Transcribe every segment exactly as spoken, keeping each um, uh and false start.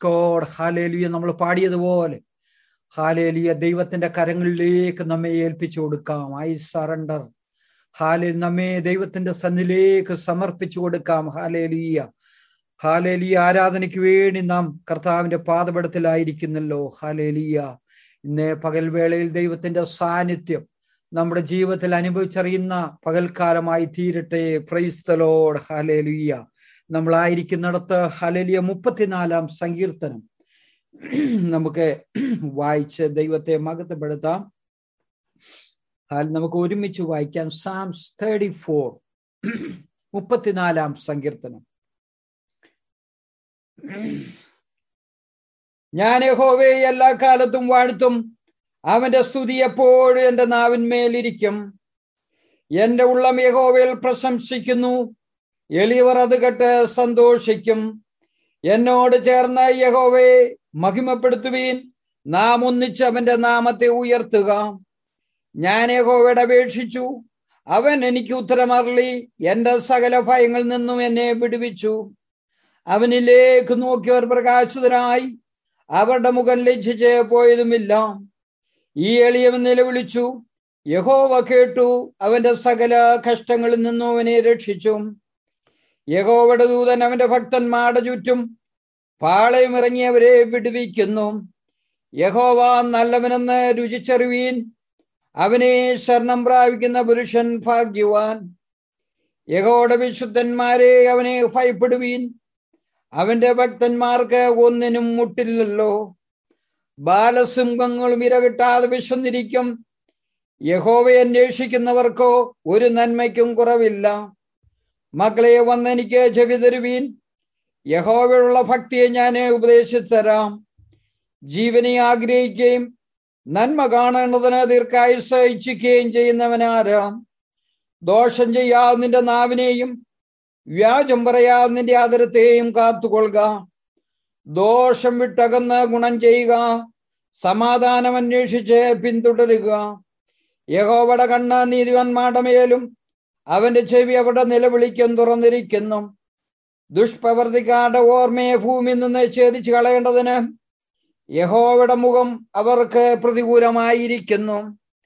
God. Hallelujah. നമ്മൾ പാടിയതുപോലെ hallelujah ദൈവത്തിന്റെ കരങ്ങളിലേക്ക് നമ്മെ ഏൽപ്പിച്ചു കൊടുക്കാം. I surrender. ഹാലേലൂയ. നമ്മെ ദൈവത്തിന്റെ സന്നിധിയിലേക്ക് സമർപ്പിച്ചു കൊടുക്കാം. ഹല്ലേലൂയ. ഹല്ലേലൂയ. ആരാധനയ്ക്ക് വേണ്ടി നാം കർത്താവിന്റെ പാദപീഠത്തിലായിരിക്കുന്നല്ലോ. ഹല്ലേലൂയ. ഇന്ന് പകൽവേളയിൽ ദൈവത്തിന്റെ സാന്നിധ്യം നമ്മുടെ ജീവിതത്തിൽ അനുഭവിച്ചറിയുന്ന പകൽക്കാലമായി തീരട്ടെ. Praise the Lord. ഹല്ലേലൂയ. നമ്മളായിരിക്കുന്നിടത്ത് ഹല്ലേലൂയ മുപ്പത്തിനാലാം സങ്കീർത്തനം നമുക്ക് വായിച്ച് ദൈവത്തെ മഹത്വപ്പെടുത്താം. നമുക്ക് ഒരുമിച്ച് വായിക്കാം. സാംസ് തേർട്ടി ഫോർ മുപ്പത്തിനാലാം സങ്കീർത്തനം. ഞാൻ യഹോവയെ എല്ലാ കാലത്തും വാഴ്ത്തും, അവന്റെ സ്തുതി എപ്പോഴും എന്റെ നാവിന്മേലിരിക്കും. എന്റെ ഉള്ളം യഹോവയിൽ പ്രശംസിക്കുന്നു, എളിയവർ അത് കേട്ട് സന്തോഷിക്കും. എന്നോട് ചേർന്ന് യഹോവയെ മഹിമപ്പെടുത്തുവീൻ, നാം ഒന്നിച്ച് അവന്റെ നാമത്തെ ഉയർത്തുക. ഞാൻ യഹോവയോട് അപേക്ഷിച്ചു, അവൻ എനിക്ക് ഉത്തരമരുളി, എന്റെ സകല ഭയങ്ങളിൽ നിന്നും എന്നെ വിടുവിച്ചു. അവനിലേക്ക് നോക്കിയവർ പ്രകാശിതരായി, അവരുടെ മുഖം ലജ്ജിച്ച് പോയതുമില്ല. ഈ എളിയവൻ നിലവിളിച്ചു, യഹോവ കേട്ടു, അവന്റെ സകല കഷ്ടങ്ങളിൽ നിന്നും അവനെ രക്ഷിച്ചു. യഹോവയുടെ ദൂതൻ അവന്റെ ഭക്തന്മാരുടെ ചുറ്റും പാളയം ഇറങ്ങിയവരെ വിടുവിക്കുന്നു. യഹോവ നല്ലവനെന്ന് രുചിച്ചറിവീൻ, അവനെ ശരണം പ്രാപിക്കുന്ന പുരുഷൻ ഭാഗ്യവാൻ. യഹോവയുടെ വിശുദ്ധന്മാരെ അവനെ ഭയപ്പെടുവീൻ, അവന്റെ ഭക്തന്മാർക്ക് ഒന്നിനും മുട്ടില്ലല്ലോ. ബാലസിംഹങ്ങളും ഇരകിട്ടാതെ വിശന്നിരിക്കും, യഹോവയെ അന്വേഷിക്കുന്നവർക്കോ ഒരു നന്മയ്ക്കും കുറവില്ല. മക്കളെ, വന്നെനിക്ക് ചെവി തരുവീൻ, യഹോവയുള്ള ഭക്തിയെ ഞാൻ ഉപദേശിച്ചു തരാം. ജീവനെ ആഗ്രഹിക്കുകയും നന്മ കാണേണ്ടതിന് ദീർഘായുസ്സ് ഇച്ഛിക്കുകയും ചെയ്യുന്നവനാരാം? ദോഷം ചെയ്യാതെ നിന്റെ നാവിനെയും വ്യാജം പറയാതെ നിന്റെ ആദരത്തെയും കാത്തുകൊള്ളുക. ദോഷം വിട്ടകന്ന് ഗുണം ചെയ്യുക, സമാധാനം അന്വേഷിച്ച് പിന്തുടരുക. യഹോവയുടെ കണ്ണ് നീതിമാന്മാരുടെ മേലും അവന്റെ ചെവി അവരുടെ നിലവിളിക്കും തുറന്നിരിക്കുന്നു. ദുഷ്പ്രവർത്തിക്കാരുടെ ഓർമ്മയെ ഭൂമിയിൽ നിന്ന് ഛേദിച്ചു കളയേണ്ടതിന് യഹോവയുടെ മുഖം അവർക്ക് പ്രതികൂലമായിരിക്കുന്നു.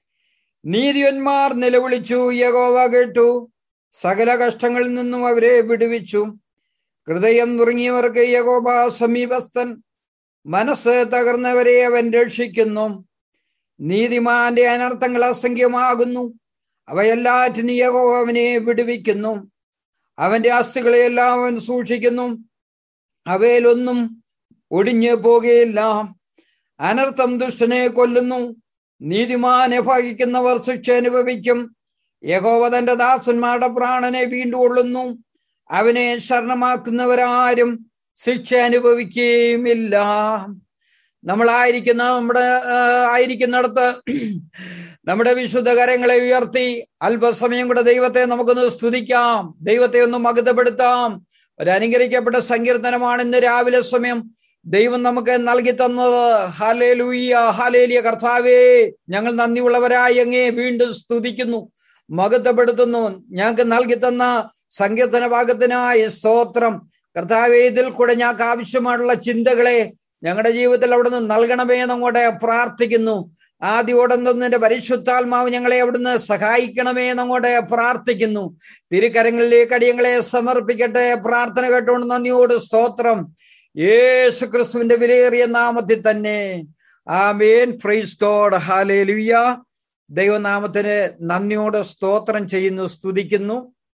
നീതിമാന്മാർ നിലവിളിച്ചു, യഹോവ കേട്ടു, സകല കഷ്ടങ്ങളിൽ നിന്നും അവരെ വിടുവിച്ചു. ഹൃദയം നുറുങ്ങിയവർക്ക് യഹോവ സമീപസ്ഥൻ, മനസ്സ് തകർന്നവരെ അവൻ രക്ഷിക്കുന്നു. നീതിമാന്റെ അനർത്ഥങ്ങൾ അസംഖ്യമാകുന്നു, അവയെല്ലാറ്റിനും യഹോവ അവനെ വിടുവിക്കുന്നു. അവന്റെ അസ്ഥികളെയെല്ലാം അവൻ സൂക്ഷിക്കുന്നു, അവയിലൊന്നും ഒടിഞ്ഞു പോകുകയില്ല. അനർത്ഥം ദുഷ്ടനെ കൊല്ലുന്നു, നീതിമാനെ ഭജിക്കുന്നവർ ശിക്ഷ അനുഭവിക്കും. യഹോവ തന്റെ ദാസന്മാരുടെ പ്രാണനെ വീണ്ടുകൊള്ളുന്നു, അവനെ ശരണമാക്കുന്നവരാരും ശിക്ഷ അനുഭവിക്കുകയുമില്ല. നമ്മളായിരിക്കുന്ന നമ്മുടെ ആയിരിക്കുന്നിടത്ത് നമ്മുടെ വിശുദ്ധ കരങ്ങളെ ഉയർത്തി അല്പസമയം കൂടെ ദൈവത്തെ നമുക്കൊന്ന് സ്തുതിക്കാം, ദൈവത്തെ ഒന്ന് മഹത്വപ്പെടുത്താം. ഒരു അനുഗ്രഹിക്കപ്പെട്ട സങ്കീർത്തനമാണ് ഇന്ന് രാവിലെ സമയം ദൈവം നമുക്ക് നൽകി തന്നത്. ഹല്ലേലൂയ, ഹല്ലേലൂയ. കർത്താവേ, ഞങ്ങൾ നന്ദിയുള്ളവരായി അങ്ങേ വീണ്ടും സ്തുതിക്കുന്നു, മഹത്വപ്പെടുത്തുന്നു. ഞങ്ങൾക്ക് നൽകി തന്ന സങ്കീർത്തന ഭാഗത്തിനായി സ്തോത്രം. കർത്താവേ, ഇതിൽ കൂടെ ഞങ്ങൾക്ക് ആവശ്യമായിട്ടുള്ള ചിന്തകളെ ഞങ്ങളുടെ ജീവിതത്തിൽ അവിടുന്ന് നൽകണമേ എന്നങ്ങോട്ട് പ്രാർത്ഥിക്കുന്നു. ആദ്യോടൊന്നിന്റെ പരിശുദ്ധാത്മാവ് ഞങ്ങളെ അവിടുന്ന് സഹായിക്കണമേ എന്നങ്ങോട്ട് പ്രാർത്ഥിക്കുന്നു. തിരുക്കരങ്ങളിലേക്ക് അടിയങ്ങളെ സമർപ്പിക്കട്ടെ. പ്രാർത്ഥന കേട്ടുകൊണ്ട് നന്ദിയോട് സ്തോത്രം. യേശു ക്രിസ്തുവിന്റെ വിലയേറിയ നാമത്തിൽ തന്നെ ആമേൻ. Price God. ഹല്ലേലൂയ. ദൈവനാമത്തിന് നന്ദിയോട് സ്തോത്രം ചെയ്യുന്നു, സ്തുതിക്കുന്നു.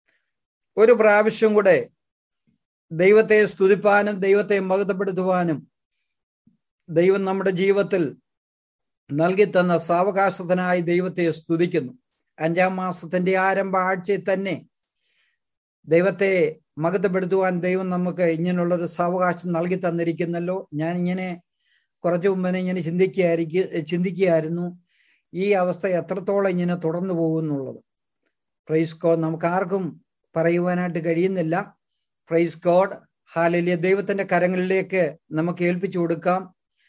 ഒരു പ്രാവശ്യം കൂടെ ദൈവത്തെ സ്തുതിപ്പാനും ദൈവത്തെ മഹത്വപ്പെടുത്തുവാനും ദൈവം നമ്മുടെ ജീവിതത്തിൽ നൽകി തന്ന സാവകാശത്തിനായി ദൈവത്തെ സ്തുതിക്കുന്നു. അഞ്ചാം മാസത്തിന്റെ ആരംഭ ആഴ്ചയിൽ തന്നെ ദൈവത്തെ മഹത്വപ്പെടുത്തുവാൻ ദൈവം നമുക്ക് ഇങ്ങനെയുള്ളൊരു സാവകാശം നൽകി തന്നിരിക്കുന്നല്ലോ. ഞാൻ ഇങ്ങനെ കുറച്ചു മുമ്പേ ഇങ്ങനെ ചിന്തിക്കുകയായിരിക്കും ചിന്തിക്കുകയായിരുന്നു ഈ അവസ്ഥ എത്രത്തോളം ഇങ്ങനെ തുടർന്നു പോകുന്നുള്ളത്. Praise God. നമുക്ക് ആർക്കും പറയുവാനായിട്ട് കഴിയുന്നില്ല. Praise God. ഹല്ലേലൂയ. ദൈവത്തിന്റെ കരങ്ങളിലേക്ക് നമുക്ക് ഏൽപ്പിച്ചു കൊടുക്കാം.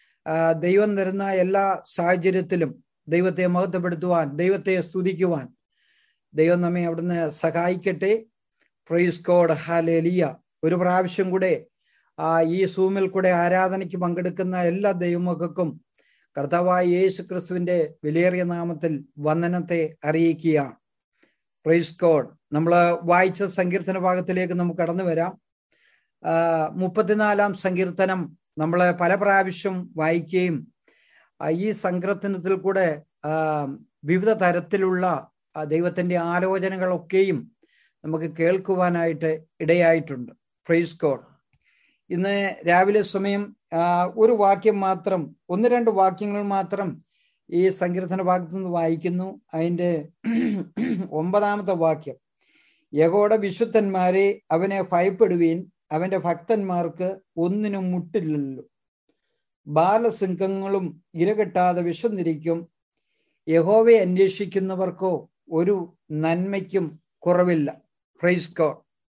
ദൈവം തരുന്ന എല്ലാ സാഹചര്യത്തിലും ദൈവത്തെ മഹത്വപ്പെടുത്തുവാൻ, ദൈവത്തെ സ്തുതിക്കുവാൻ ദൈവം നമ്മെ അവിടുന്ന് സഹായിക്കട്ടെ. Praise God. ഹല്ലേലൂയ. ഒരു പ്രാവശ്യം കൂടെ ആ ഈ സൂമിൽ കൂടെ ആരാധനയ്ക്ക് പങ്കെടുക്കുന്ന എല്ലാ ദൈവമക്കൾക്കും കർത്താവായ യേശു ക്രിസ്തുവിന്റെ വിലയേറിയ നാമത്തിൽ വന്ദനത്തെ അറിയിക്കുകയാണ്. Praise God. നമ്മൾ വായിച്ച സങ്കീർത്തന ഭാഗത്തിലേക്ക് നമുക്ക് കടന്നു വരാം. ആ മുപ്പത്തിനാലാം സങ്കീർത്തനം നമ്മൾ പല പ്രാവശ്യം വായിക്കുകയും ഈ സങ്കീർത്തനത്തിൽ കൂടെ ആ വിവിധ തരത്തിലുള്ള ദൈവത്തിന്റെ ആലോചനകളൊക്കെയും നമുക്ക് കേൾക്കുവാനായിട്ട് ഇടയായിട്ടുണ്ട്. Praise God. ഇന്ന് രാവിലെ സമയം ഒരു വാക്യം മാത്രം, ഒന്ന് രണ്ട് വാക്യങ്ങൾ മാത്രം ഈ സങ്കീർത്തന ഭാഗത്തു നിന്ന് വായിക്കുന്നു. അതിൻ്റെ ഒമ്പതാമത്തെ വാക്യം: യഹോവയുടെ വിശുദ്ധന്മാരെ അവനെ ഭയപ്പെടുവീൻ, അവന്റെ ഭക്തന്മാർക്ക് ഒന്നിനും മുട്ടില്ലല്ലോ. ബാലസിംഹങ്ങളും ഇരകെട്ടാതെ വിശന്നിരിക്കും, യഹോവയെ അന്വേഷിക്കുന്നവർക്കോ ഒരു നന്മയ്ക്കും കുറവില്ല. Praise God.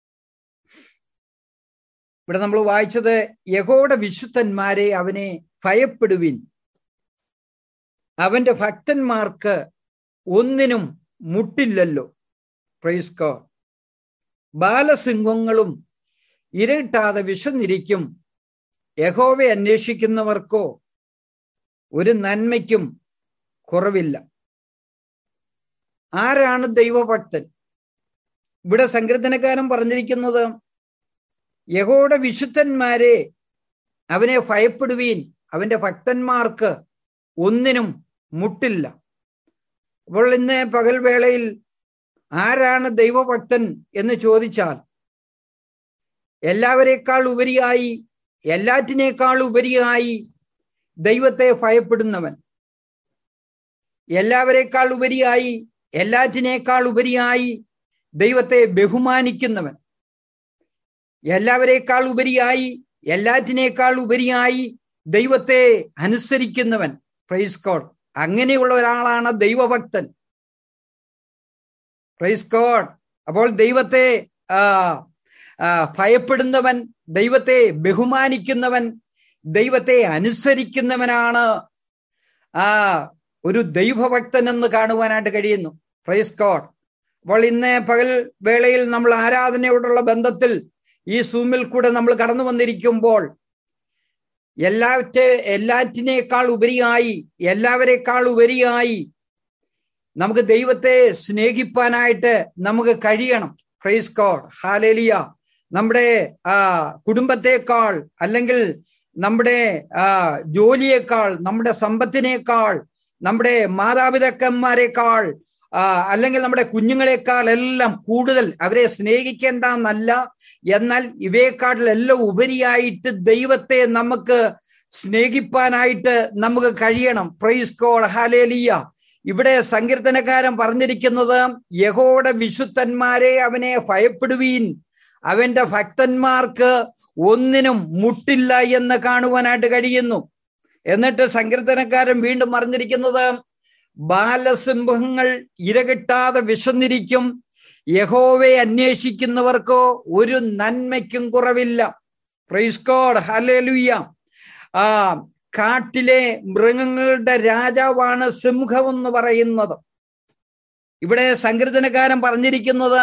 ഇവിടെ നമ്മൾ വായിച്ചത് യഹോവയുടെ വിശുദ്ധന്മാരെ അവനെ ഭയപ്പെടുവിൻ, അവന്റെ ഭക്തന്മാർക്ക് ഒന്നിനും മുട്ടില്ലല്ലോ. Praise God. ബാലസിംഹങ്ങളും ഇരയിട്ടാതെ വിശന്നിരിക്കും, യഹോവയെ അന്വേഷിക്കുന്നവർക്കോ ഒരു നന്മയ്ക്കും കുറവില്ല. ആരാണ് ദൈവഭക്തൻ? ഇവിടെ സങ്കീർത്തനക്കാരൻ പറഞ്ഞിരിക്കുന്നത് യഹോവയുടെ വിശുദ്ധന്മാരെ അവനെ ഭയപ്പെടുവീൻ, അവന്റെ ഭക്തന്മാർക്ക് ഒന്നിനും മുട്ടില്ല. അപ്പോൾ ഇന്ന് പകൽവേളയിൽ ആരാണ് ദൈവഭക്തൻ എന്ന് ചോദിച്ചാൽ, എല്ലാവരെക്കാൾ ഉപരിയായി, എല്ലാറ്റിനേക്കാൾ ഉപരിയായി ദൈവത്തെ ഭയപ്പെടുന്നവൻ, എല്ലാവരെക്കാൾ ഉപരിയായി, എല്ലാറ്റിനേക്കാൾ ഉപരിയായി ദൈവത്തെ ബഹുമാനിക്കുന്നവൻ, എല്ലാവരെക്കാൾ ഉപരിയായി, എല്ലാറ്റിനേക്കാൾ ഉപരിയായി ദൈവത്തെ അനുസരിക്കുന്നവൻ. Praise God. അങ്ങനെയുള്ള ഒരാളാണ് ദൈവഭക്തൻ. Price God. അപ്പോൾ ദൈവത്തെ ആ ഭയപ്പെടുന്നവൻ, ദൈവത്തെ ബഹുമാനിക്കുന്നവൻ, ദൈവത്തെ അനുസരിക്കുന്നവനാണ് ആ ഒരു ദൈവഭക്തൻ എന്ന് കാണുവാനായിട്ട് കഴിയുന്നു. Praise God. അപ്പോൾ ഇന്ന് പകൽ വേളയിൽ നമ്മൾ ആരാധനയോടുള്ള ബന്ധത്തിൽ ഈ സൂമിൽ കൂടെ നമ്മൾ കടന്നു വന്നിരിക്കുമ്പോൾ എല്ലാറ്റ എല്ലാറ്റിനേക്കാൾ ഉപരിയായി, എല്ലാവരെക്കാൾ ഉപരിയായി നമുക്ക് ദൈവത്തെ സ്നേഹിപ്പാനായിട്ട് നമുക്ക് കഴിയണം. Praise God. ഹല്ലേലൂയ. നമ്മുടെ ആ കുടുംബത്തെക്കാൾ, അല്ലെങ്കിൽ നമ്മുടെ ആ ജോലിയേക്കാൾ, നമ്മുടെ സമ്പത്തിനേക്കാൾ, നമ്മുടെ മാതാപിതാക്കന്മാരെക്കാൾ, അല്ലെങ്കിൽ നമ്മുടെ കുഞ്ഞുങ്ങളെക്കാൾ എല്ലാം കൂടുതൽ അവരെ സ്നേഹിക്കേണ്ട എന്നല്ല, എന്നാൽ ഇവയെക്കാട്ടിലെല്ലാം ഉപരിയായിട്ട് ദൈവത്തെ നമുക്ക് സ്നേഹിപ്പാനായിട്ട് നമുക്ക് കഴിയണം. Praise God. ഹല്ലേലൂയ. ഇവിടെ സങ്കീർത്തനക്കാരൻ പറഞ്ഞിരിക്കുന്നത് യഹോവയുടെ വിശുദ്ധന്മാരെ അവനെ ഭയപ്പെടുവീൻ, അവന്റെ ഭക്തന്മാർക്ക് ഒന്നിനും മുട്ടില്ല എന്ന് കാണുവാനായിട്ട് കഴിയുന്നു. എന്നിട്ട് സങ്കീർത്തനക്കാരൻ വീണ്ടും പറഞ്ഞിരിക്കുന്നത് ബാലസിംഹങ്ങൾ ഇരകിട്ടാതെ വിശന്നിരിക്കും, യഹോവയെ അന്വേഷിക്കുന്നവർക്കോ ഒരു നന്മയ്ക്കും കുറവില്ല. Praise God. ഹല്ലേലൂയ. ആ കാട്ടിലെ മൃഗങ്ങളുടെ രാജാവാണ് സിംഹം എന്ന് പറയുന്നത്. ഇവിടെ സങ്കീർത്തനക്കാരൻ പറഞ്ഞിരിക്കുന്നത്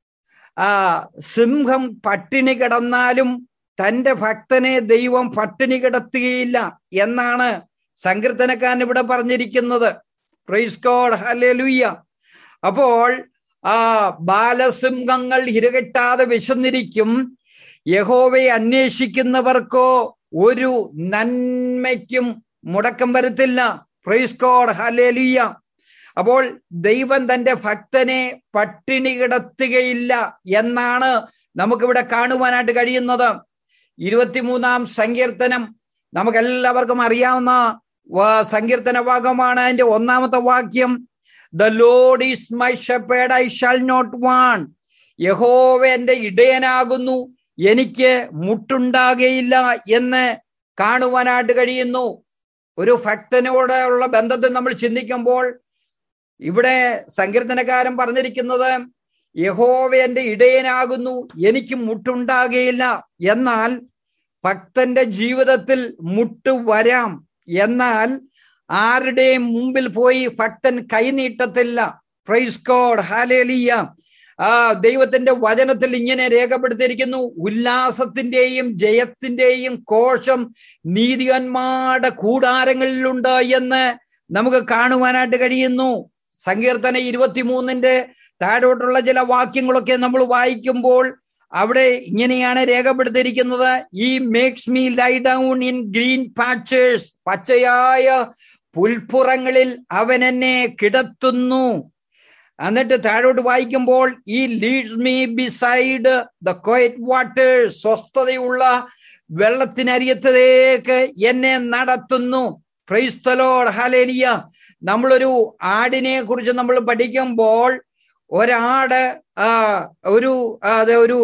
ആ സിംഹം പട്ടിണി കിടന്നാലും തന്റെ ഭക്തനെ ദൈവം പട്ടിണി കിടത്തുകയില്ല എന്നാണ് സങ്കീർത്തനക്കാരൻ ഇവിടെ പറഞ്ഞിരിക്കുന്നത്. Praise God. ഹല്ലേലൂയ. അപ്പോൾ ആ ബാലസിംഹങ്ങൾ ഇരകെട്ടാതെ വിശന്നിരിക്കും, യഹോവയെ അന്വേഷിക്കുന്നവർക്കോ ഒരു നന്മയ്ക്കും മുടക്കം വരുത്തില്ല. Praise God. ഹല്ലേലൂയ. അപ്പോൾ ദൈവം തന്റെ ഭക്തനെ പട്ടിണി കിടത്തുകയില്ല എന്നാണ് നമുക്കിവിടെ കാണുവാനായിട്ട് കഴിയുന്നത്. ഇരുപത്തിമൂന്നാം സങ്കീർത്തനം നമുക്കെല്ലാവർക്കും അറിയാവുന്ന സങ്കീർത്തന ഭാഗമാണ്. അതിന്റെ ഒന്നാമത്തെ വാക്യം: The Lord is my shepherd, I shall not want. യഹോവ എന്റെ ഇടയനാകുന്നു, എനിക്ക് മുട്ടുണ്ടാകയില്ല എന്ന് കാണുവാനായിട്ട് കഴിയുന്നു. ഒരു ഭക്തനോടുള്ള ബന്ധത്തിൽ നമ്മൾ ചിന്തിക്കുമ്പോൾ ഇവിടെ സങ്കീർത്തനക്കാരൻ പറഞ്ഞിരിക്കുന്നത് യഹോവ എന്റെ ഇടയനാകുന്നു, എനിക്ക് മുട്ടുണ്ടാകയില്ല. എന്നാൽ ഭക്തന്റെ ജീവിതത്തിൽ മുട്ട് വരാം, എന്നാൽ ആരുടെയും മുമ്പിൽ പോയി ഭക്തൻ കൈനീട്ടത്തില്ല. Price God. ഹല്ലേലൂയ. ആ ദൈവത്തിന്റെ വചനത്തിൽ ഇങ്ങനെ രേഖപ്പെടുത്തിയിരിക്കുന്നു, ഉല്ലാസത്തിന്റെയും ജയത്തിന്റെയും കോശം നീതികന്മാരുടെ കൂടാരങ്ങളിലുണ്ട് എന്ന് നമുക്ക് കാണുവാനായിട്ട് കഴിയുന്നു. സങ്കീർത്തന ഇരുപത്തിമൂന്നിന്റെ താഴോട്ടുള്ള ചില വാക്യങ്ങളൊക്കെ നമ്മൾ വായിക്കുമ്പോൾ അവിടെ ഇങ്ങനെയാണ് രേഖപ്പെടുത്തിയിരിക്കുന്നത്, he makes me lie down in green pastures, പച്ചയായ പുൽപ്പുറങ്ങളിൽ അവൻ എന്നെ കിടത്തുന്നു. എന്നിട്ട് താഴോട്ട് വായിക്കുമ്പോൾ he leads me beside the quiet waters, സ്വസ്ഥതയുള്ള വെള്ളത്തിനരിയത്തേക്ക് എന്നെ നടത്തുന്നു. പ്രൈസ് ദി ലോർഡ്, ഹല്ലേലൂയ. നമ്മളൊരു ആടിനെ കുറിച്ച് നമ്മൾ പഠിക്കുമ്പോൾ ഒരാട് ഒരു അത് ഒരു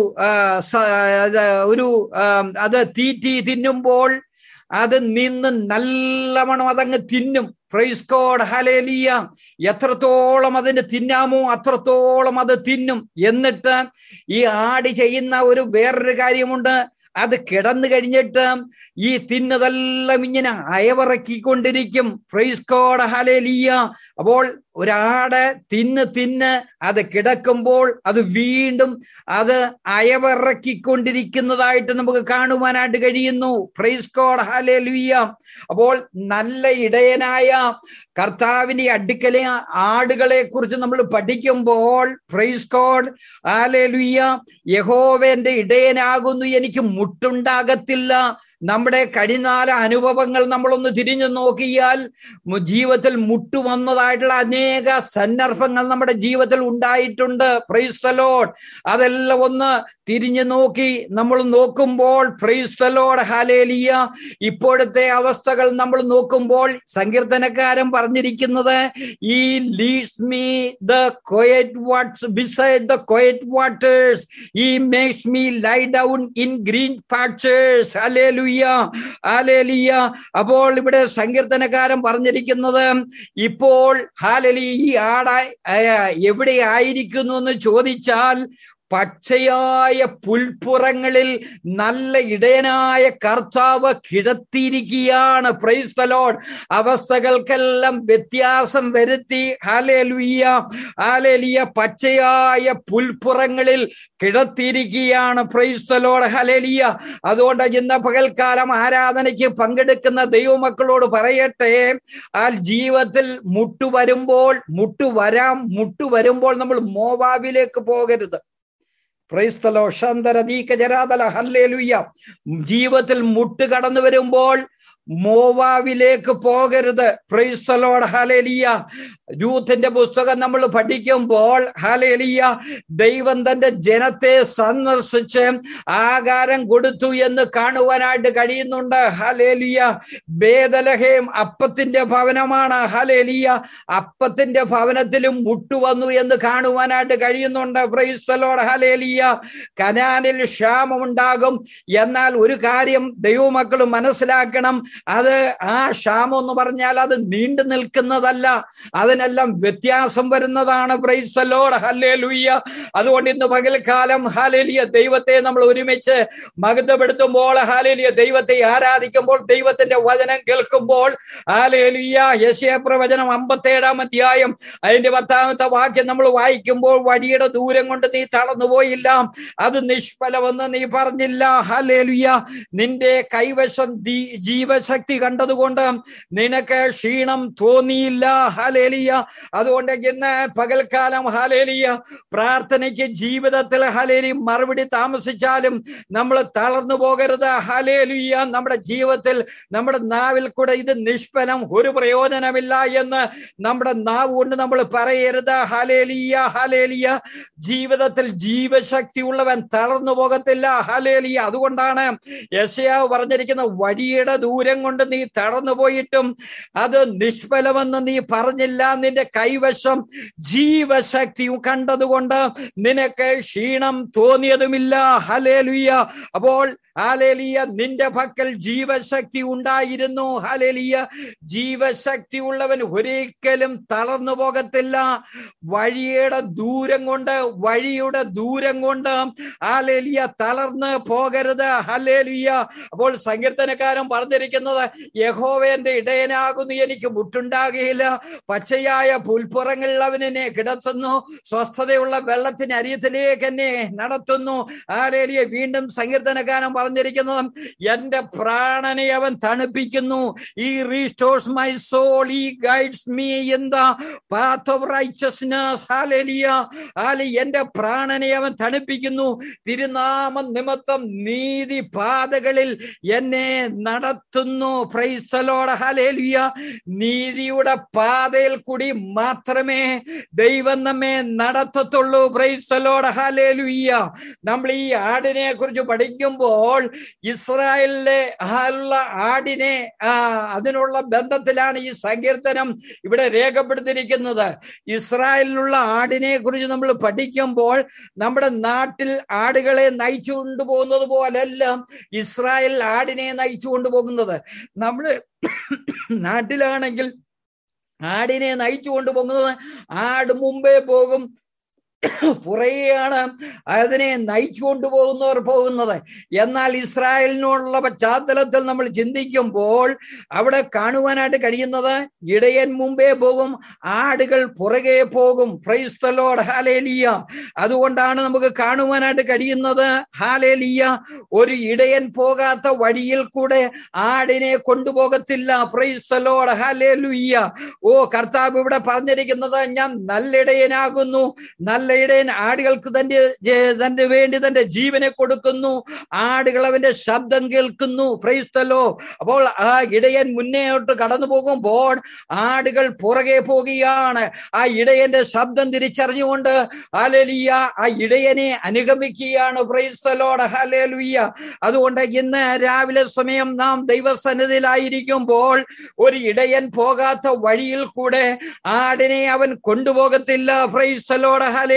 ഒരു അത് തീറ്റി തിന്നുമ്പോൾ അത് നിന്ന് നല്ലവണ്ണം അതങ്ങ് തിന്നും. പ്രൈസ് ഗോഡ്, ഹല്ലേലൂയ. എത്രത്തോളം അതിന് തിന്നാമോ അത്രത്തോളം അത് തിന്നും. എന്നിട്ട് ഈ ആട് ചെയ്യുന്ന ഒരു വേറൊരു കാര്യമുണ്ട്, അത് കിടന്നു കഴിഞ്ഞിട്ട് ഈ തിന്നതെല്ലാം ഇങ്ങനെ അയവിറക്കിക്കൊണ്ടിരിക്കും. പ്രൈസ് ഗോഡ്, ഹല്ലേലൂയ. അപ്പോൾ ഒരാട് തിന്ന് തിന്ന് അത് കിടക്കുമ്പോൾ അത് വീണ്ടും അത് അയവിറക്കിക്കൊണ്ടിരിക്കുന്നതായിട്ട് നമുക്ക് കാണുവാനായിട്ട് കഴിയുന്നു. പ്രൈസ് ഗോഡ്, ഹല്ലേലൂയ. അപ്പോൾ നല്ല ഇടയനായ കർത്താവിന്റെ അടുക്കലെ ആടുകളെ കുറിച്ച് നമ്മൾ പഠിക്കുമ്പോൾ പ്രൈസ് ഗോഡ്, ഹല്ലേലൂയ, യഹോവ എന്റെ ഇടയനാകുന്നു, എനിക്ക് മുട്ടുണ്ടാകത്തില്ല. നമ്മുടെ കഴിഞ്ഞാല അനുഭവങ്ങൾ നമ്മളൊന്ന് തിരിഞ്ഞു നോക്കിയാൽ ജീവിതത്തിൽ മുട്ടു വന്നതായിട്ടുള്ള അനേക സന്ദർഭങ്ങൾ നമ്മുടെ ജീവിതത്തിൽ ഉണ്ടായിട്ടുണ്ട്. Praise the Lord. അതെല്ലാം ഒന്ന് തിരിഞ്ഞു നോക്കി നമ്മൾ നോക്കുമ്പോൾ പ്രൈസ് ദി ലോർഡ്, ഹല്ലേലൂയ, ഇപ്പോഴത്തെ അവസ്ഥകൾ നമ്മൾ നോക്കുമ്പോൾ സങ്കീർത്തനക്കാരൻ പറഞ്ഞിരിക്കുന്നത്, he leads me the quiet waters beside the quiet waters, he makes me lie down in green pastures. ഹല്ലേലൂയ, ഹല്ലേലൂയ. അപ്പോൾ ഇവിടെ സങ്കീർത്തനക്കാരൻ പറഞ്ഞിരിക്കുന്നത്, ഇപ്പോൾ ഹല്ലേലൂയ ഈ ആട എവിടെ ആയിരിക്കുന്നു എന്ന് ചോദിച്ചാൽ പച്ചയായ പുൽപ്പുറങ്ങളിൽ നല്ല ഇടയനായ കർത്താവ് കിടത്തിയിരിക്കുകയാണ്. Praise the Lord. അവസ്ഥകൾക്കെല്ലാം വ്യത്യാസം വരുത്തി ഹല്ലേലൂയ, ഹല്ലേലൂയ, പച്ചയായ പുൽപ്പുറങ്ങളിൽ കിടത്തിയിരിക്കുകയാണ്. പ്രൈസ് ദി ലോർഡ്, ഹല്ലേലൂയ. അതുകൊണ്ട് ഇന്ന് പകൽക്കാലം ആരാധനയ്ക്ക് പങ്കെടുക്കുന്ന ദൈവമക്കളോട് പറയട്ടെ, ആ ജീവിതത്തിൽ മുട്ടു വരുമ്പോൾ മുട്ടു വരാം മുട്ടു വരുമ്പോൾ നമ്മൾ മോവാബിലേക്ക് പോകരുത്. പ്രൈസ് ദി ലോർഡ്, ശന്തരദീക ജരാദല, ഹല്ലേലൂയ. ജീവിതത്തിൽ മുട്ട് കടന്നു വരുമ്പോൾ മോവാബിലേക്ക് പോകരുത്. പ്രൈസ് ദി ലോർഡ്, ഹല്ലേലൂയ. രൂത്തിന്റെ പുസ്തകം നമ്മൾ പഠിക്കുമ്പോൾ ഹല്ലേലൂയ, ദൈവം തന്റെ ജനത്തെ സന്ദർശിച്ച് ആഹാരം കൊടുത്തു എന്ന് കാണുവാനായിട്ട് കഴിയുന്നുണ്ട്. ഹല്ലേലൂയ. ബേദലഹേം അപ്പത്തിന്റെ ഭവനമാണ്. ഹല്ലേലൂയ. അപ്പത്തിന്റെ ഭവനത്തിലും മുട്ടുവന്നു എന്ന് കാണുവാനായിട്ട് കഴിയുന്നുണ്ട്. പ്രൈസ് ദി ലോർഡ്, ഹല്ലേലൂയ. കനാനിൽ ക്ഷാമമുണ്ടാകും. എന്നാൽ ഒരു കാര്യം ദൈവമക്കൾ മനസ്സിലാക്കണം, അത് ആ ക്ഷാമം എന്ന് പറഞ്ഞാൽ അത് നീണ്ടു നിൽക്കുന്നതല്ല, അതിനെല്ലാം വ്യത്യാസം വരുന്നതാണ്. പ്രൈസ് ദി ലോർഡ്, ഹല്ലേലൂയ. അതുകൊണ്ട് ഇന്ന് പകൽക്കാലം ഹല്ലേലൂയ ദൈവത്തെ നമ്മൾ ഒരുമിച്ച് മഹത്വപ്പെടുത്തുമ്പോൾ, ഹല്ലേലൂയ ദൈവത്തെ ആരാധിക്കുമ്പോൾ, ദൈവത്തിന്റെ വചനം കേൾക്കുമ്പോൾ, ഹല്ലേലൂയ യെശയ്യാ പ്രവചനം അമ്പത്തേഴാം അധ്യായം അതിന്റെ പത്താമത്തെ വാക്യം നമ്മൾ വായിക്കുമ്പോൾ, വഴിയുടെ ദൂരം കൊണ്ട് നീ തളർന്നുപോയില്ല, അത് നിഷ്ഫലമെന്ന് നീ പറഞ്ഞില്ല. ഹല്ലേലൂയ. നിന്റെ കൈവശം ജീവശക്തി കണ്ടതുകൊണ്ട് നിനക്ക് ക്ഷീണം തോന്നിയില്ല. ഹല്ലേലൂയ. അതുകൊണ്ട് ഇന്ന് പകൽക്കാലം ഹല്ലേലൂയ പ്രാർത്ഥനയ്ക്ക് ജീവിതത്തിൽ ഹല്ലേലൂയ മറുപടി താമസിച്ചാലും നമ്മൾ തളർന്നു പോകരുത്. ഹല്ലേലൂയ. നമ്മുടെ ജീവിതത്തിൽ നമ്മുടെ നാവിൽ കൂടെ ഇത് നിഷ്ഫലം, ഒരു പ്രയോജനമില്ല എന്ന് നമ്മുടെ നാവ് കൊണ്ട് നമ്മൾ പറയരുത്. ഹല്ലേലൂയ, ഹല്ലേലൂയ. ജീവിതത്തിൽ ജീവശക്തി ഉള്ളവൻ തളർന്നു പോകത്തില്ല. ഹല്ലേലൂയ. അതുകൊണ്ടാണ് യെശയ്യാവ് പറഞ്ഞിരിക്കുന്ന, വഴിയുടെ ദൂരം കൊണ്ട് നീ തളർന്നു പോയിട്ടും അത് നിഷ്ഫലമെന്ന് നീ പറഞ്ഞില്ല, നിന്റെ കൈവശം ജീവശക്തിയും കണ്ടതുകൊണ്ട് നിനക്ക് ക്ഷീണം തോന്നിയതുമില്ല. ഹല്ലേലൂയ. അപ്പോൾ ഹല്ലേലൂയ നിന്റെ പക്കൽ ജീവശക്തി ഉണ്ടായിരുന്നു. ഹല്ലേലൂയ. ജീവശക്തി ഉള്ളവൻ ഒരിക്കലും തളർന്നു പോകത്തില്ല. വഴിയുടെ ദൂരം കൊണ്ട് വഴിയുടെ ദൂരം കൊണ്ട് ഹല്ലേലൂയ തളർന്ന് പോകരുത്. ഹല്ലേലൂയ. അപ്പോൾ സങ്കീർത്തനക്കാരൻ പറഞ്ഞിരിക്കുന്നു, പറഞ്ഞിരിക്കുന്നത്, യഹോവ എന്റെ ഇടയനാകുന്നു, എനിക്ക് മുട്ടുണ്ടാകുകയില്ല. പച്ചയായ പുൽപ്പുറങ്ങളിൽ അവൻ എന്നെ കിടത്തുന്നു, സ്വസ്ഥതയുള്ള വെള്ളത്തിന് അരിയത്തിലേക്ക് എന്നെ നടത്തുന്നു. ഹല്ലേലൂയ. വീണ്ടും സങ്കീർത്തനക്കാരൻ പറഞ്ഞിരിക്കുന്നത്, എന്റെ പ്രാണനെ അവൻ തണുപ്പിക്കുന്നു. He restores my soul, he guides me in the path of righteousness. ഹല്ലേലൂയ. ഹല്ലേലൂയ. എന്റെ പ്രാണനെ അവൻ തണുപ്പിക്കുന്നു, തിരുനാമ നിമിത്തം നീതി പാതകളിൽ എന്നെ നടത്തുന്നു. Praise the Lord. ഹല്ലേലൂയ. നീതിയുടെ പാതയിൽ കൂടി മാത്രമേ ദൈവം നമ്മെ നടത്തത്തുള്ളൂ. Praise the Lord. ഹല്ലേലൂയ. നമ്മൾ ഈ ആടിനെ കുറിച്ച് പഠിക്കുമ്പോൾ ഇസ്രായേലിലെ ഉള്ള ആടിനെ അതിനുള്ള ബന്ധത്തിലാണ് ഈ സങ്കീർത്തനം ഇവിടെ രേഖപ്പെടുത്തിയിരിക്കുന്നത്. ഇസ്രായേലിലുള്ള ആടിനെ കുറിച്ച് നമ്മൾ പഠിക്കുമ്പോൾ നമ്മുടെ നാട്ടിൽ ആടുകളെ നയിച്ചു കൊണ്ടുപോകുന്നത് പോലല്ല ഇസ്രായേൽ ആടിനെ നയിച്ചു കൊണ്ടുപോകുന്നത്. നമ്മള് നാട്ടിലാണെങ്കിൽ ആടിനെ നയിച്ചു കൊണ്ടുപോകുന്നത് ആട് മുമ്പേ പോകും, പുറകെയാണ് അതിനെ നയിച്ചു കൊണ്ടുപോകുന്നവർ പോകുന്നത്. എന്നാൽ ഇസ്രായേലിനോടുള്ള പശ്ചാത്തലത്തിൽ നമ്മൾ ചിന്തിക്കുമ്പോൾ അവിടെ കാണുവാനായിട്ട് കഴിയുന്നത് ഇടയൻ മുമ്പേ പോകും, ആടുകൾ പുറകെ പോകും. Praise the Lord. ഹല്ലേലൂയ. അതുകൊണ്ടാണ് നമുക്ക് കാണുവാനായിട്ട് കഴിയുന്നത്, ഹല്ലേലൂയ, ഒരു ഇടയൻ പോകാത്ത വഴിയിൽ കൂടെ ആടിനെ കൊണ്ടുപോകത്തില്ല. Praise the Lord. ഹല്ലേലൂയ. ഓ കർത്താവ് ഇവിടെ പറഞ്ഞിരിക്കുന്നത്, ഞാൻ നല്ലിടയനാകുന്നു, നല്ല ഇടയൻ ആടുകൾക്ക് തന്റെ തന്റെ വേണ്ടി തന്റെ ജീവനെ കൊടുക്കുന്നു, ആടുകൾ അവന്റെ ശബ്ദം കേൾക്കുന്നു. Praise the Lord. അപ്പോൾ ആ ഇടയൻ മുന്നോട്ട് കടന്നു പോകുമ്പോൾ ആടുകൾ പുറകെ പോകുകയാണ്. ആ ഇടയന്റെ ശബ്ദം തിരിച്ചറിഞ്ഞുകൊണ്ട് ഹല്ലേലൂയ ആ ഇടയനെ അനുഗമിക്കുകയാണ്. Praise the Lord. ഹല്ലേലൂയ. അതുകൊണ്ട് ഇന്ന് രാവിലെ സമയം നാം ദൈവസന്നിധിയിലായിരിക്കുമ്പോൾ ഒരു ഇടയൻ പോകാത്ത വഴിയിൽ കൂടെ ആടിനെ അവൻ കൊണ്ടുപോകത്തില്ല. Praise the Lord. ഹല്ലേലൂയ.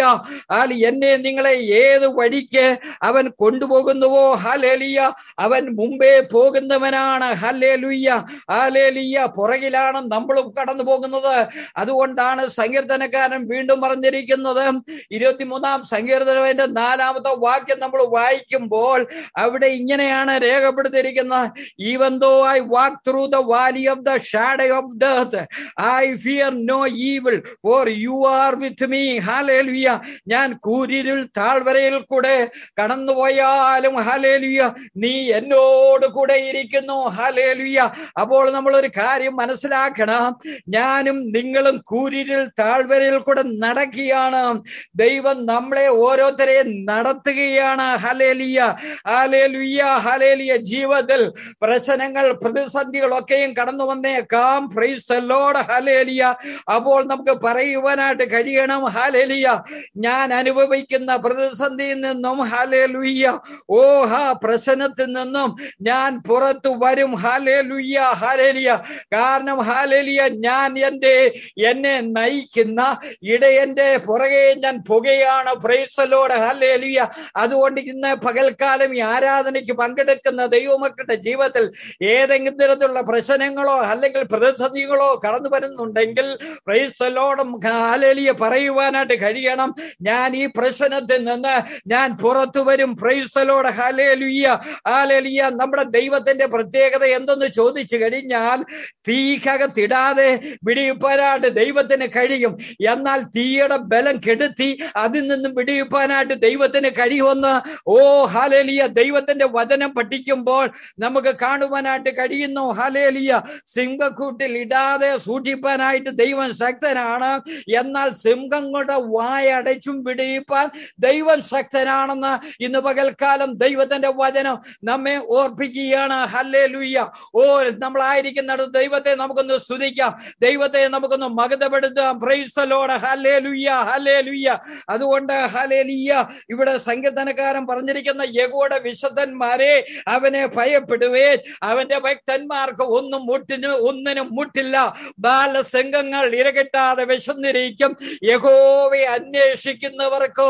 എന്നെ നിങ്ങളെ ഏത് വഴിക്ക് അവൻ കൊണ്ടുപോകുന്നുവോ, ഹല്ലേലൂയ, അവൻ മുമ്പേ പോകുന്നവനാണ്. ഹല്ലേലൂയ. ഹല്ലേലൂയ. പുറകിലാണ് നമ്മളും കടന്നു പോകുന്നത്. അതുകൊണ്ടാണ് സങ്കീർത്തനക്കാരൻ വീണ്ടും പറഞ്ഞിരിക്കുന്നത്, ഇരുപത്തിമൂന്നാം സങ്കീർത്തനത്തിന്റെ നാലാമത്തെ വാക്യം നമ്മൾ വായിക്കുമ്പോൾ അവിടെ ഇങ്ങനെയാണ് രേഖപ്പെടുത്തിയിരിക്കുന്നത്, even though I walk through the valley of the shadow of death I fear no evil for you are with me. ഹല്ലേലൂയ. ഞാൻ കൂരിരുൾ താഴ്വരയിൽ കൂടെ കടന്നുപോയാലും ഹല്ലേലൂയ നീ എന്നോട് കൂടെ ഇരിക്കുന്നു. ഹല്ലേലൂയ. അപ്പോൾ നമ്മൾ ഒരു കാര്യം മനസ്സിലാക്കണം, ഞാനും നിങ്ങളും കൂരിരുൾ താഴ്വരയിൽ കൂടെ നടക്കുകയാണ്. ദൈവം നമ്മളെ ഓരോരുത്തരെയും നടത്തുകയാണ്. ഹല്ലേലൂയ. ഹല്ലേലൂയ. ഹല്ലേലൂയ. ജീവിതത്തിൽ പ്രശ്നങ്ങൾ പ്രതിസന്ധികളൊക്കെയും കടന്നു വന്നേക്കാം. Praise the Lord. ഹല്ലേലൂയ. അപ്പോൾ നമുക്ക് പറയുവാനായിട്ട് കഴിയണം, ഹല്ലേലൂയ, ഞാൻ അനുഭവിക്കുന്ന പ്രതിസന്ധിയിൽ നിന്നും ഹല്ലേലൂയ, ഓ ഹാ പ്രശ്നത്തിൽ നിന്നും ഞാൻ പുറത്തു വരും. ഹല്ലേലൂയ. ഹല്ലേലൂയ. കാരണം ഹല്ലേലൂയ ഞാൻ എന്റെ എന്നെ നയിക്കുന്ന ഇടയന്റെ പുറകെ ഞാൻ പോകുകയാണ്. Praise the Lord. ഹല്ലേലൂയ. അതുകൊണ്ട് ഇന്ന് പകൽക്കാലം ഈ ആരാധനയ്ക്ക് പങ്കെടുക്കുന്ന ദൈവമക്കളുടെ ജീവിതത്തിൽ ഏതെങ്കിലും തരത്തിലുള്ള പ്രശ്നങ്ങളോ അല്ലെങ്കിൽ പ്രതിസന്ധികളോ കടന്നു വരുന്നുണ്ടെങ്കിൽ പ്രൈസ് ദി ലോർഡ് ഹല്ലേലൂയ പറയുവാനായിട്ട് കഴിയണം, ഞാൻ ഈ പ്രശ്നത്തിൽ നിന്ന് ഞാൻ പുറത്തു വരും. Praise the Lord. ഹല്ലേലൂയ. ഹല്ലേലൂയ. നമ്മുടെ ദൈവത്തിന്റെ പ്രത്യേകത എന്തെന്ന് ചോദിച്ചു കഴിഞ്ഞാൽ, തീക്കകത്തിടാതെ വിടിയിപ്പാനായിട്ട് ദൈവത്തിന് കഴിയും. എന്നാൽ തീയുടെ ബലം കെടുത്തി അതിൽ നിന്നും വിടിയിപ്പാനായിട്ട് ദൈവത്തിന് കഴിയുമെന്ന് ഓ ഹല്ലേലൂയ ദൈവത്തിന്റെ വചനം പഠിക്കുമ്പോൾ നമുക്ക് കാണുവാനായിട്ട് കഴിയുന്നു. ഹല്ലേലൂയ. സിംഹക്കൂട്ടിൽ ഇടാതെ സൂക്ഷിപ്പാനായിട്ട് ദൈവം ശക്തനാണ്. എന്നാൽ സിംഹങ്ങളുടെ വായ അടച്ചും വിടിയിപ്പാൻ ദൈവം ശക്തനാണെന്ന് ഇന്ന് പകൽക്കാലം ദൈവത്തിന്റെ വചനം നമ്മെ ഓർപ്പിക്കുകയാണ്. ഹല്ലേലൂയ. ഓ നമ്മളായിരിക്കുന്നിടത്ത് ദൈവത്തെ നമുക്കൊന്ന് സ്തുതിക്കാം, ദൈവത്തെ നമുക്കൊന്ന് മഹത്വപ്പെടുത്താം. Praise the Lord. ഹല്ലേലൂയ. ഹല്ലേലൂയ. അതുകൊണ്ട് ഹല്ലേലൂയ ഇവിടെ സങ്കീർത്തനക്കാരൻ പറഞ്ഞിരിക്കുന്ന, യഹോവയുടെ വിശുദ്ധന്മാരെ അവനെ ഭയപ്പെടുവേൻ, അവന്റെ ഭക്തന്മാർക്ക് ഒന്നും മുട്ടിന് ഒന്നിനും മുട്ടില്ല. ബാലസിംഹങ്ങൾ ഇരകിട്ടാതെ വിശന്നിരിക്കും, യഹോവയെ അന്വേഷിക്കുന്നവർക്ക്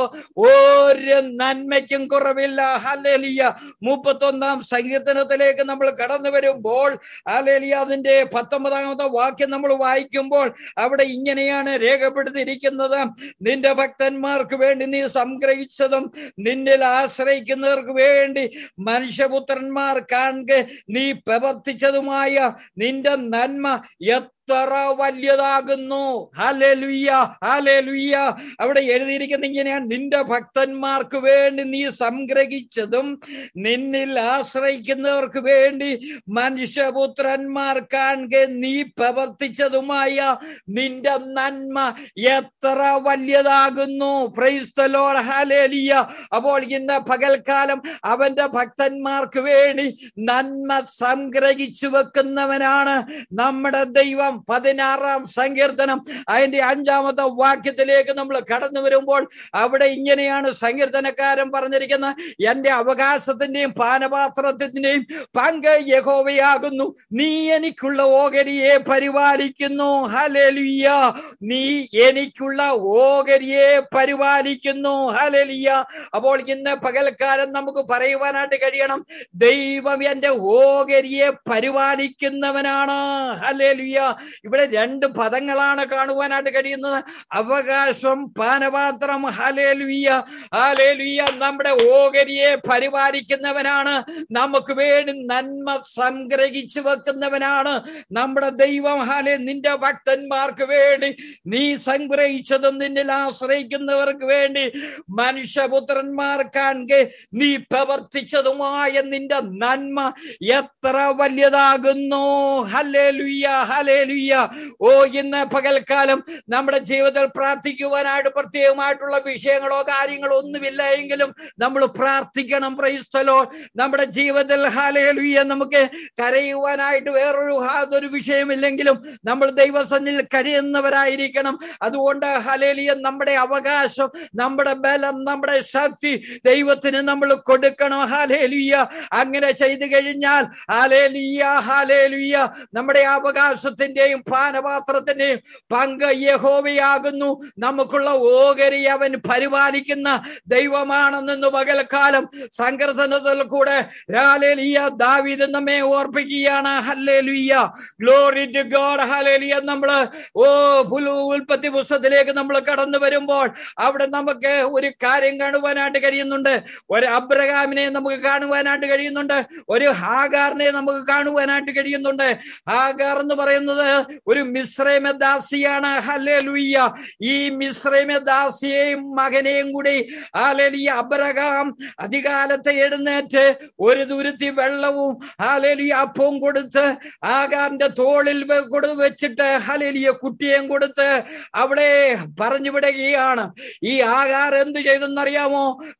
ഒരു നന്മയ്ക്കും കുറവില്ല. ഹല്ലേലൂയ. മുപ്പത്തൊന്നാം സങ്കീർത്തനത്തിലേക്ക് നമ്മൾ കടന്നു വരുമ്പോൾ ഹല്ലേലൂയ അതിന്റെ പത്തൊമ്പതാമത്തെ വാക്യം നമ്മൾ വായിക്കുമ്പോൾ അവിടെ ഇങ്ങനെയാണ് രേഖപ്പെടുത്തിയിരിക്കുന്നത്: നിന്റെ ഭക്തന്മാർക്ക് വേണ്ടി നീ സംഗ്രഹിച്ചതും നിന്നിൽ ആശ്രയിക്കുന്നവർക്ക് വേണ്ടി മനുഷ്യപുത്രന്മാർ കാണുക നീ പ്രവർത്തിച്ചതുമായ നിന്റെ നന്മ എത്ര വലിയതാകുന്നു. Hallelujah, hallelujah. അവിടെ എഴുതിയിരിക്കുന്നത് ഇങ്ങനെയാണ്: നിന്റെ ഭക്തന്മാർക്ക് വേണ്ടി നീ സംഗ്രഹിച്ചതും നിന്നിൽ ആശ്രയിക്കുന്നവർക്ക് വേണ്ടി മനുഷ്യപുത്രന്മാർ കാണുക നീ പ്രവർത്തിച്ചതുമായ നിന്റെ നന്മ എത്ര വലിയതാകുന്നു. പ്രൈസ് ദി ലോർഡ്, ഹല്ലേലൂയ. അപ്പോൾ ഇന്ന് പകൽക്കാലം അവന്റെ ഭക്തന്മാർക്ക് വേണ്ടി നന്മ സംഗ്രഹിച്ചു വെക്കുന്നവനാണ് നമ്മുടെ ദൈവം. പതിനാറാം സങ്കീർത്തനം അതിന്റെ അഞ്ചാമത്തെ വാക്യത്തിലേക്ക് നമ്മൾ കടന്നു വരുമ്പോൾ അവിടെ ഇങ്ങനെയാണ് സങ്കീർത്തനക്കാരൻ പറഞ്ഞിരിക്കുന്നത്: എന്റെ അവകാശത്തിന്റെയും പാനപാത്രത്തിന്റെയും പങ്ക് യഹോവയാകുന്നു, നീ എനിക്കുള്ള ഓഹരിയെ പരിപാലിക്കുന്നു. ഹല്ലേലൂയ. നീ എനിക്കുള്ള ഓഹരിയെ പരിപാലിക്കുന്നു. ഹല്ലേലൂയ. അപ്പോൾ ഇന്ന് പകൽക്കാലം നമുക്ക് പറയുവാനായിട്ട് കഴിയണം, ദൈവം എന്റെ ഓഹരിയെ പരിപാലിക്കുന്നവനാണ്. ഹല്ലേലൂയ. ഇവിടെ രണ്ട് പദങ്ങളാണ് കാണുവാനായിട്ട് കഴിയുന്നത്: അവകാശം, പാനപാത്രം. ഹല്ലേലൂയ, ഹല്ലേലൂയ. നമ്മുടെ ഓഹരിയെ പരിപാലിക്കുന്നവനാണ്, നമുക്ക് വേണ്ടി നന്മ സംഗ്രഹിച്ചു വെക്കുന്നവനാണ് നമ്മുടെ ദൈവം. ഹല്ലേലൂയ. നിന്റെ ഭക്തന്മാർക്ക് വേണ്ടി നീ സംഗ്രഹിച്ചതും നിന്നിൽ ആശ്രയിക്കുന്നവർക്ക് വേണ്ടി മനുഷ്യപുത്രന്മാർ കാണുക നീ പ്രവർത്തിച്ചതുമായ നിന്റെ നന്മ എത്ര വലിയതാകുന്നു. ഹല്ലേലൂയ, ഹല്ലേലൂയ. ഓ, ഇന്ന് പകൽക്കാലം നമ്മുടെ ജീവിതത്തിൽ പ്രാർത്ഥിക്കുവാനായിട്ട് പ്രത്യേകമായിട്ടുള്ള വിഷയങ്ങളോ കാര്യങ്ങളോ ഒന്നുമില്ല എങ്കിലും നമ്മൾ പ്രാർത്ഥിക്കണം. Praise the Lord. നമ്മുടെ ജീവിതത്തിൽ ഹല്ലേലൂയ നമുക്ക് കരയുവാനായിട്ട് വേറൊരു യാതൊരു വിഷയമില്ലെങ്കിലും നമ്മൾ ദൈവസന്നിധിയിൽ കരയുന്നവരായിരിക്കണം. അതുകൊണ്ട് ഹല്ലേലൂയ നമ്മുടെ അവകാശം, നമ്മുടെ ബലം, നമ്മുടെ ശക്തി ദൈവത്തിന് നമ്മൾ കൊടുക്കണം. ഹല്ലേലൂയ. അങ്ങനെ ചെയ്തു കഴിഞ്ഞാൽ ഹല്ലേലൂയ, ഹല്ലേലൂയ നമ്മുടെ അവകാശത്തിന്റെയും പാനപാത്രത്തിന്റെയും പങ്ക് യഹോവയാകുന്നു, നമുക്കുള്ള ഓഹരി അവൻ പരിപാലിക്കുന്ന ദൈവമാണെന്ന് പകൽക്കാലം സങ്കീർത്തനത്തിൽ കൂടെ ഹല്ലേലൂയ ദാവീദ് നമ്മെ ഓർപ്പിക്കുകയാണ്. ഹല്ലേലൂയ, ഗ്ലോറി ടു ഗോഡ്. ഹല്ലേലൂയ. നമ്മള് ഓ ഉൽപ്പത്തി പുസ്തകത്തിലേക്ക് നമ്മൾ കടന്നു വരുമ്പോൾ അവിടെ നമുക്ക് ഒരു കാര്യം കാണുവാനായിട്ട് കഴിയുന്നുണ്ട്. ഒരു അബ്രഹാമിനെ നമുക്ക് കാണുവാനായിട്ട് കഴിയുന്നുണ്ട്, ഒരു ഹാഗാറിനെ നമുക്ക് കാണുവാനായിട്ട് കഴിയുന്നുണ്ട്. ഹാഗാർ എന്ന് പറയുന്നത് ഒരു മിസ്രൈമ ദാസിയാണ്. ഹല്ലേലൂയ. ഈ മിസ്രൈമ ദാസിയെയും മകനെയും കൂടി ഹല്ലേലൂയ അബ്രഹാം അധികാലത്തെ എഴുന്നേറ്റ് ഒരു തുരുത്തി വെള്ളവും ഹല്ലേലൂയ അപ്പവും കൊടുത്ത് ഹാഗാറിന്റെ തോളിൽ കൊടു വെച്ചിട്ട് ഹല്ലേലൂയ കുട്ടിയെയും കൊടുത്ത് അവിടെ പറഞ്ഞു വിടുകയാണ്. ഈ ഹാഗാർ എന്ത് ചെയ്തെന്നറിയാമോ?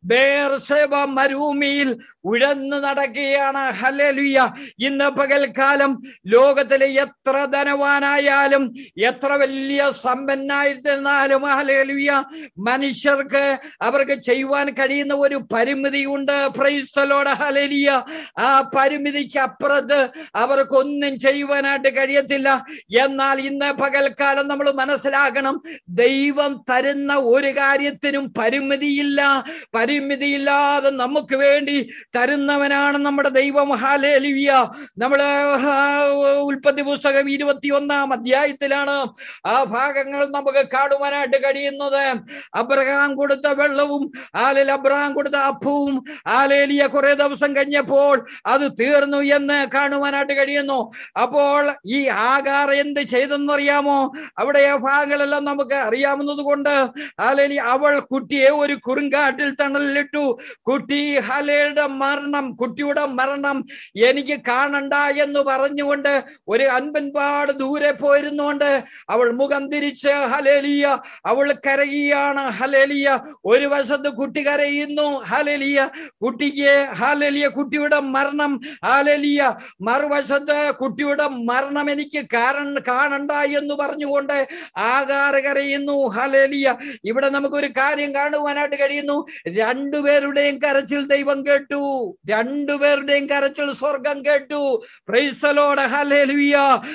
ബേർശേബ മരുഭൂമിയിൽ ഉഴന്നു നടക്കുകയാണ്. ഹല്ലേലൂയ. ഇന്ന് പകൽക്കാലം ലോകത്തിലെ എത്ര ധനവാനായാലും എത്ര വലിയ സമ്പന്നായിരുന്നാലും ഹല്ലേലൂയ മനുഷ്യർക്ക് അവർക്ക് ചെയ്യുവാൻ കഴിയുന്ന ഒരു പരിമിതി ഉണ്ട്. Praise the Lord. ഹല്ലേലൂയ. ആ പരിമിതിക്ക് അപ്പുറത്ത് അവർക്കൊന്നും ചെയ്യുവാനായിട്ട് കഴിയത്തില്ല. എന്നാൽ ഇന്ന് പകൽക്കാലം നമ്മൾ മനസ്സിലാക്കണം, ദൈവം തരുന്ന ഒരു കാര്യത്തിനും പരിമിതിയില്ല. പരിമിതിയില്ലാതെ നമുക്ക് വേണ്ടി തരുന്നവനാണ് നമ്മുടെ ദൈവം. ഹല്ലേലൂയ. നമ്മള് ഉൽപ്പത്തി പുസ്തകം ഇരുപത്തി ഒന്നാം അധ്യായത്തിലാണ് ആ ഭാഗങ്ങൾ നമുക്ക് കാണുവാനായിട്ട് കഴിയുന്നത്. അബ്രഹാം കൊടുത്ത വെള്ളവും ആലേൽ അബ്രഹാം കൊടുത്ത അപ്പവും ആലേലിയ കുറെ ദിവസം കഴിഞ്ഞപ്പോൾ അത് തീർന്നു എന്ന് കാണുവാനായിട്ട് കഴിയുന്നു. അപ്പോൾ ഈ ആഗാർ എന്ത് ചെയ്തെന്നറിയാമോ? അവിടെ ആ ഭാഗങ്ങളെല്ലാം നമുക്ക് അറിയാവുന്നത് കൊണ്ട് ആലേലി അവൾ കുട്ടിയെ ഒരു കുറുങ്കാട്ടിൽ തണലിലിട്ടു. കുട്ടി ഹലേയുടെ മരണം കുട്ടിയുടെ മരണം എനിക്ക് കാണണ്ട എന്ന് പറഞ്ഞുകൊണ്ട് ഒരു അൻപൻപാട് ദൂരെ പോയിരുന്നുകൊണ്ട് അവൾ മുഖം തിരിച്ച് ഹല്ലേലൂയ അവൾ കരയുകയാണ്. ഹല്ലേലൂയ. ഒരു വശത്ത് കുട്ടി കരയുന്നു. ഹല്ലേലൂയ. കുട്ടിക്ക് ഹല്ലേലൂയ കുട്ടിയുടെ മരണം. ഹല്ലേലൂയ. മറുവശത്ത് കുട്ടിയുടെ മരണം എനിക്ക് കാരണം കാണണ്ട എന്ന് പറഞ്ഞുകൊണ്ട് ആഗാർ കരയുന്നു. ഹല്ലേലൂയ. ഇവിടെ നമുക്കൊരു കാര്യം കാണുവാനായിട്ട് കഴിയുന്നു. രണ്ടുപേരുടെയും കരച്ചിൽ ദൈവം കേട്ടു. രണ്ടുപേരുടെയും കരച്ചിൽ സ്വർഗം കേട്ടു. Praise the Lord. ഹല്ലേലൂയ. ഹല്ലേലൂയ.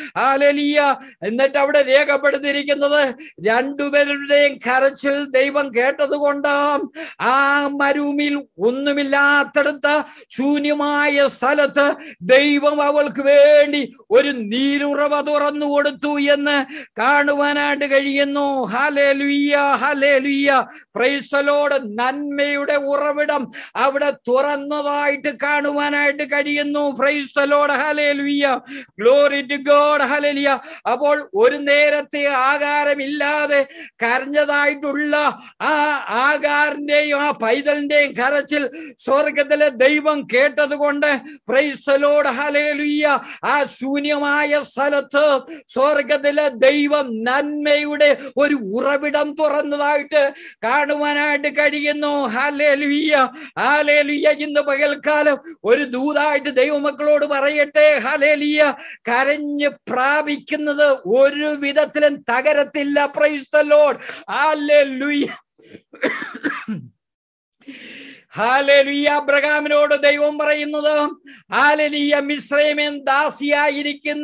ഹല്ലേലൂയ. എന്നിട്ട് അവിടെ രേഖപ്പെടുത്തിയിരിക്കുന്നത് രണ്ടുപേരുടെയും കരച്ചിൽ ദൈവം കേട്ടത് കൊണ്ട് ആ മരുഭൂമിയിൽ ഒന്നുമില്ലാത്തടുത്ത് ശൂന്യമായ സ്ഥലത്ത് ദൈവം അവൾക്ക് വേണ്ടി ഒരു നീരുറവ തുറന്നു കൊടുത്തു എന്ന് കാണുവാനായിട്ട് കഴിയുന്നു. ഹല്ലേലൂയ, ഹല്ലേലൂയ, പ്രൈസ് ദി ലോർഡ്. നന്മയുടെ ഉറവിടം അവിടെ തുറന്നതായിട്ട് കാണുവാനായിട്ട് കഴിയുന്നു. പ്രൈസ് ദി ലോർഡ്, ഹല്ലേലൂയ, ഗ്ലോറി ടു ഗോഡ്, ഹല്ലേലൂയ. അപ്പോൾ ഒരു നേരത്തെ ആകാരമില്ലാതെ കരഞ്ഞതായിട്ടുള്ള ആ ആകാറിന്റെയും ആ പൈതലിന്റെയും കരച്ചിൽ സ്വർഗത്തിലെ ദൈവം കേട്ടത് കൊണ്ട് പ്രൈസ് ദി ലോർഡ്, ഹല്ലേലൂയ, ആ ശൂന്യമായ സ്ഥലത്ത് സ്വർഗത്തിലെ ദൈവം നന്മയുടെ ഒരു ഉറവിടം തുറന്നതായിട്ട് കാണുവാനായിട്ട് കഴിയുന്നു. ഹല്ലേലൂയ, ഹല്ലേലൂയ. ഇന്ന് പകൽക്കാലം ഒരു ദൂതായിട്ട് ദൈവമക്കളോട് പറയട്ടെ, ഹല്ലേലൂയ, കരഞ്ഞ് പ്രാപിക്കുന്നത് ഒരു വിധത്തിലും തകരത്തില്ല. പ്രൈസ് ദി ലോർഡ്, ഹല്ലേലൂയ, ഹല്ലേലൂയ. അബ്രഹാമിനോട് ദൈവം പറയുന്നത്, ഹല്ലേലൂയ, മിസ്രയീമിൽ ദാസിയായിരിക്കുന്ന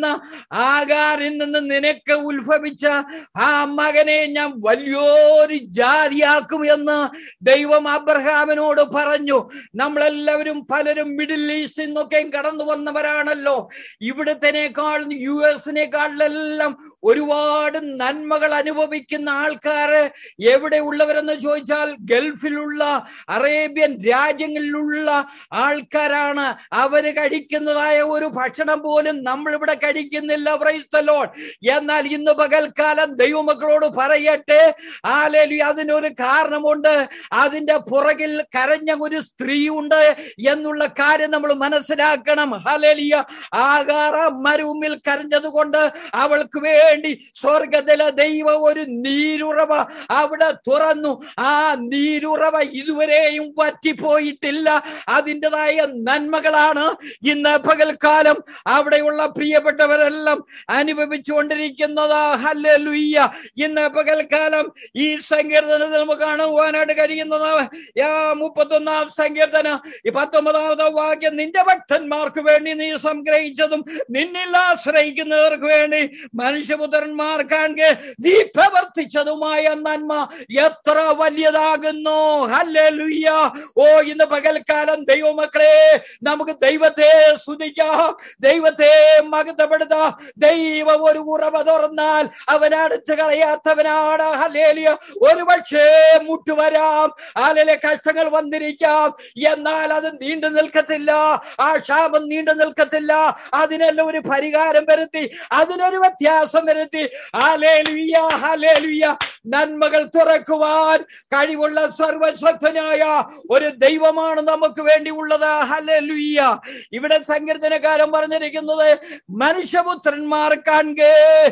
ആഗാറിൽ നിന്ന് നിനക്ക് ഉത്ഭവിച്ച ആ മകനെ ഞാൻ വലിയൊരു ജാതിയാക്കും എന്ന് ദൈവം അബ്രഹാമിനോട് പറഞ്ഞു. നമ്മളെല്ലാവരും പലരും മിഡിൽ ഈസ്റ്റിൽ നിന്നൊക്കെ കടന്നു വന്നവരാണല്ലോ. ഇവിടത്തേക്കാൾ യു എസിനേക്കാളിലെല്ലാം ഒരുപാട് നന്മകൾ അനുഭവിക്കുന്ന ആൾക്കാര് എവിടെ ഉള്ളവരെന്ന് ചോദിച്ചാൽ ഗൾഫിലുള്ള അറേബ്യൻ രാജ്യങ്ങളിലുള്ള ആൾക്കാരാണ്. അവര് കഴിക്കുന്നതായ ഒരു ഭക്ഷണം പോലും നമ്മൾ ഇവിടെ കഴിക്കുന്നില്ല. Praise the Lord. എന്നാൽ ഇന്ന് പകൽക്കാലം ദൈവമക്കളോട് പറയട്ടെ, ഹല്ലേലൂയ, അതിനൊരു കാരണമുണ്ട്. അതിന്റെ പുറകിൽ കരഞ്ഞ ഒരു സ്ത്രീ ഉണ്ട് എന്നുള്ള കാര്യം നമ്മൾ മനസ്സിലാക്കണം. ഹല്ലേലൂയ. ആഗാർ മരുഭൂമിയിൽ കരഞ്ഞത് കൊണ്ട് അവൾക്ക് വേണ്ടി സ്വർഗത്തിലെ ദൈവം ഒരു നീരുറവ അവിടെ തുറന്നു. ആ നീരുറവ ഇതുവരെയും വറ്റിപ്പോയിട്ടില്ല. അതിൻ്റെതായ നന്മകളാണ് ഇന്ന് പകൽക്കാലം അവിടെയുള്ള പ്രിയപ്പെട്ടവരെല്ലാം അനുഭവിച്ചുകൊണ്ടിരിക്കുന്നത്. ഹല്ലേലൂയ. ഇന്ന് പകൽക്കാലം ഈ സങ്കീർത്തനത്തിൽ നമുക്ക് കാണുവാനായിട്ട് കഴിയുന്നത് മുപ്പത്തൊന്നാം സങ്കീർത്തനം പത്തൊമ്പതാമത്തെ വാക്യം, നിന്റെ ഭക്തന്മാർക്ക് വേണ്ടി നീ സംഗ്രഹിച്ചതും നിന്നിൽ ആശ്രയിക്കുന്നവർക്ക് വേണ്ടി മനുഷ്യപുത്രന്മാർ കാണെ നീ പ്രവർത്തിച്ചതുമായ നന്മ എത്ര വലിയതാകുന്നു. ഹല്ലേലൂയ. ഓ, ഇന്ന് പകൽക്കാലം ദൈവമക്കളെ നമുക്ക് ദൈവത്തെ സ്തുതിക്കാം, ദൈവത്തെ മഹത്വപ്പെടുത്താം. ദൈവം ഒരു ഉറവ തുറന്നാൽ അവൻ അടച്ചു കളയാത്തവനാണ്. ഹല്ലേലൂയ. ഒരു പക്ഷേ മുട്ടുവരാം, ഹല്ലേലൂയ, കഷ്ടങ്ങൾ വന്നിരിക്കാം, എന്നാൽ അത് നീണ്ടു നിൽക്കത്തില്ല. ആ ശാപം നീണ്ടു നിൽക്കത്തില്ല. അതിനെല്ലാം ഒരു പരിഹാരം വരുത്തി, അതിനൊരു വ്യത്യാസം വരുത്തി. ഹല്ലേലൂയ, ഹല്ലേലൂയ. നന്മകൾ തുറക്കുവാൻ കഴിവുള്ള സർവശക്തനായ ഒരു ദൈവമാണ് നമുക്ക് വേണ്ടി ഉള്ളത്. ഹല്ലേലൂയ. ഇവിടെ സങ്കീർത്തനക്കാരൻ പറഞ്ഞിരിക്കുന്നത് മനുഷ്യപുത്രന്മാർ കാണെ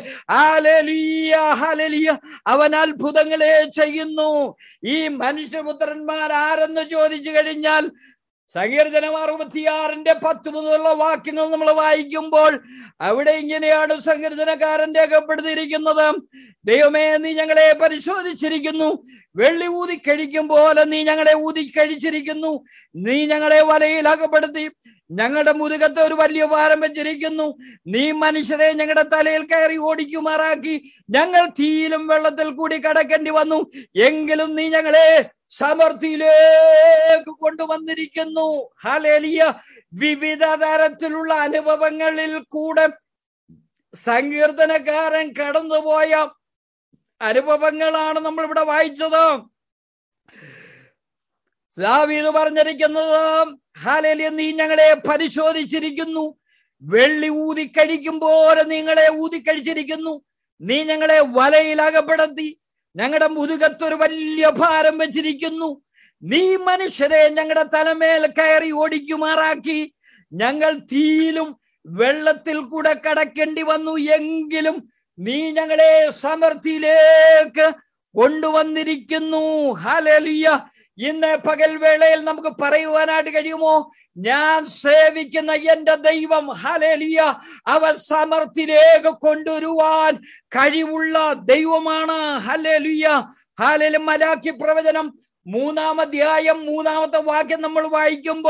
ഹല്ലേലൂയ, ഹല്ലേലൂയ, അവൻ അത്ഭുതങ്ങളെ ചെയ്യുന്നു. ഈ മനുഷ്യപുത്രന്മാർ ആരെന്ന് ചോദിച്ചു കഴിഞ്ഞാൽ സങ്കീർത്തനം അറുപത്തിയാറിന്റെ പത്ത് മുതലുള്ള വാക്യങ്ങൾ നമ്മൾ വായിക്കുമ്പോൾ അവിടെ ഇങ്ങനെയാണ് സങ്കീർത്തനക്കാരൻ രേഖപ്പെടുത്തിയിരിക്കുന്നത്. ദൈവമേ, നീ ഞങ്ങളെ പരിശോധിച്ചിരിക്കുന്നു, വെള്ളി ഊതിക്കഴിക്കും പോലെ നീ ഞങ്ങളെ ഊതിക്കഴിച്ചിരിക്കുന്നു. നീ ഞങ്ങളെ വലയിൽ അകപ്പെടുത്തി ഞങ്ങളുടെ മുതുകത്ത് ഒരു വലിയ ഭാരം വെച്ചിരിക്കുന്നു. നീ മനുഷ്യരെ ഞങ്ങളുടെ തലയിൽ കയറി ഓടിക്കുമാറാക്കി. ഞങ്ങൾ തീയിലും വെള്ളത്തിൽ കൂടി കടക്കേണ്ടി വന്നു, എങ്കിലും നീ ഞങ്ങളെ സമൃദ്ധിയിലേക്ക് കൊണ്ടുവന്നിരിക്കുന്നു. ഹല്ലേലൂയ. വിവിധ തരത്തിലുള്ള അനുഭവങ്ങളിൽ കൂടെ സങ്കീർത്തനക്കാരൻ കടന്നുപോയ അനുഭവങ്ങളാണ് നമ്മൾ ഇവിടെ വായിച്ചത്. ദാവീദ് പറഞ്ഞിരിക്കുന്നത്, ഹല്ലേലൂയ, നീ ഞങ്ങളെ പരിശോധിച്ചിരിക്കുന്നു, വെള്ളി ഊതിക്കഴിക്കും പോലെ നിങ്ങളെ ഊതിക്കഴിച്ചിരിക്കുന്നു. നീ ഞങ്ങളെ വലയിൽ അകപ്പെടുത്തി ഞങ്ങളുടെ മുതുകത്തൊരു വലിയ ഭാരം വെച്ചിരിക്കുന്നു. നീ മനുഷ്യരെ ഞങ്ങളുടെ തലമേൽ കയറി ഓടിക്കുമാറാക്കി. ഞങ്ങൾ തീയിലും വെള്ളത്തിൽ കൂടെ കടക്കേണ്ടി വന്നു, എങ്കിലും നീ ഞങ്ങളെ സമൃദ്ധിയിലേക്ക് കൊണ്ടുവന്നിരിക്കുന്നു. ഹല്ലേലൂയ. ഇന്ന് പകൽ വേളയിൽ നമുക്ക് പറയുവാനായിട്ട് കഴിയുമോ? ഞാൻ സേവിക്കുന്ന എന്റെ ദൈവം, ഹല്ലേലൂയ, അവൻ സമൃദ്ധിയിലേക്ക് കൊണ്ടുവരുവാൻ കഴിവുള്ള ദൈവമാണ്. Hallelujah, hallelujah. മലാക്കി പ്രവചനം മൂന്നാം അധ്യായം മൂന്നാമത്തെ വാക്യം നമ്മൾ വായിക്കുമ്പോൾ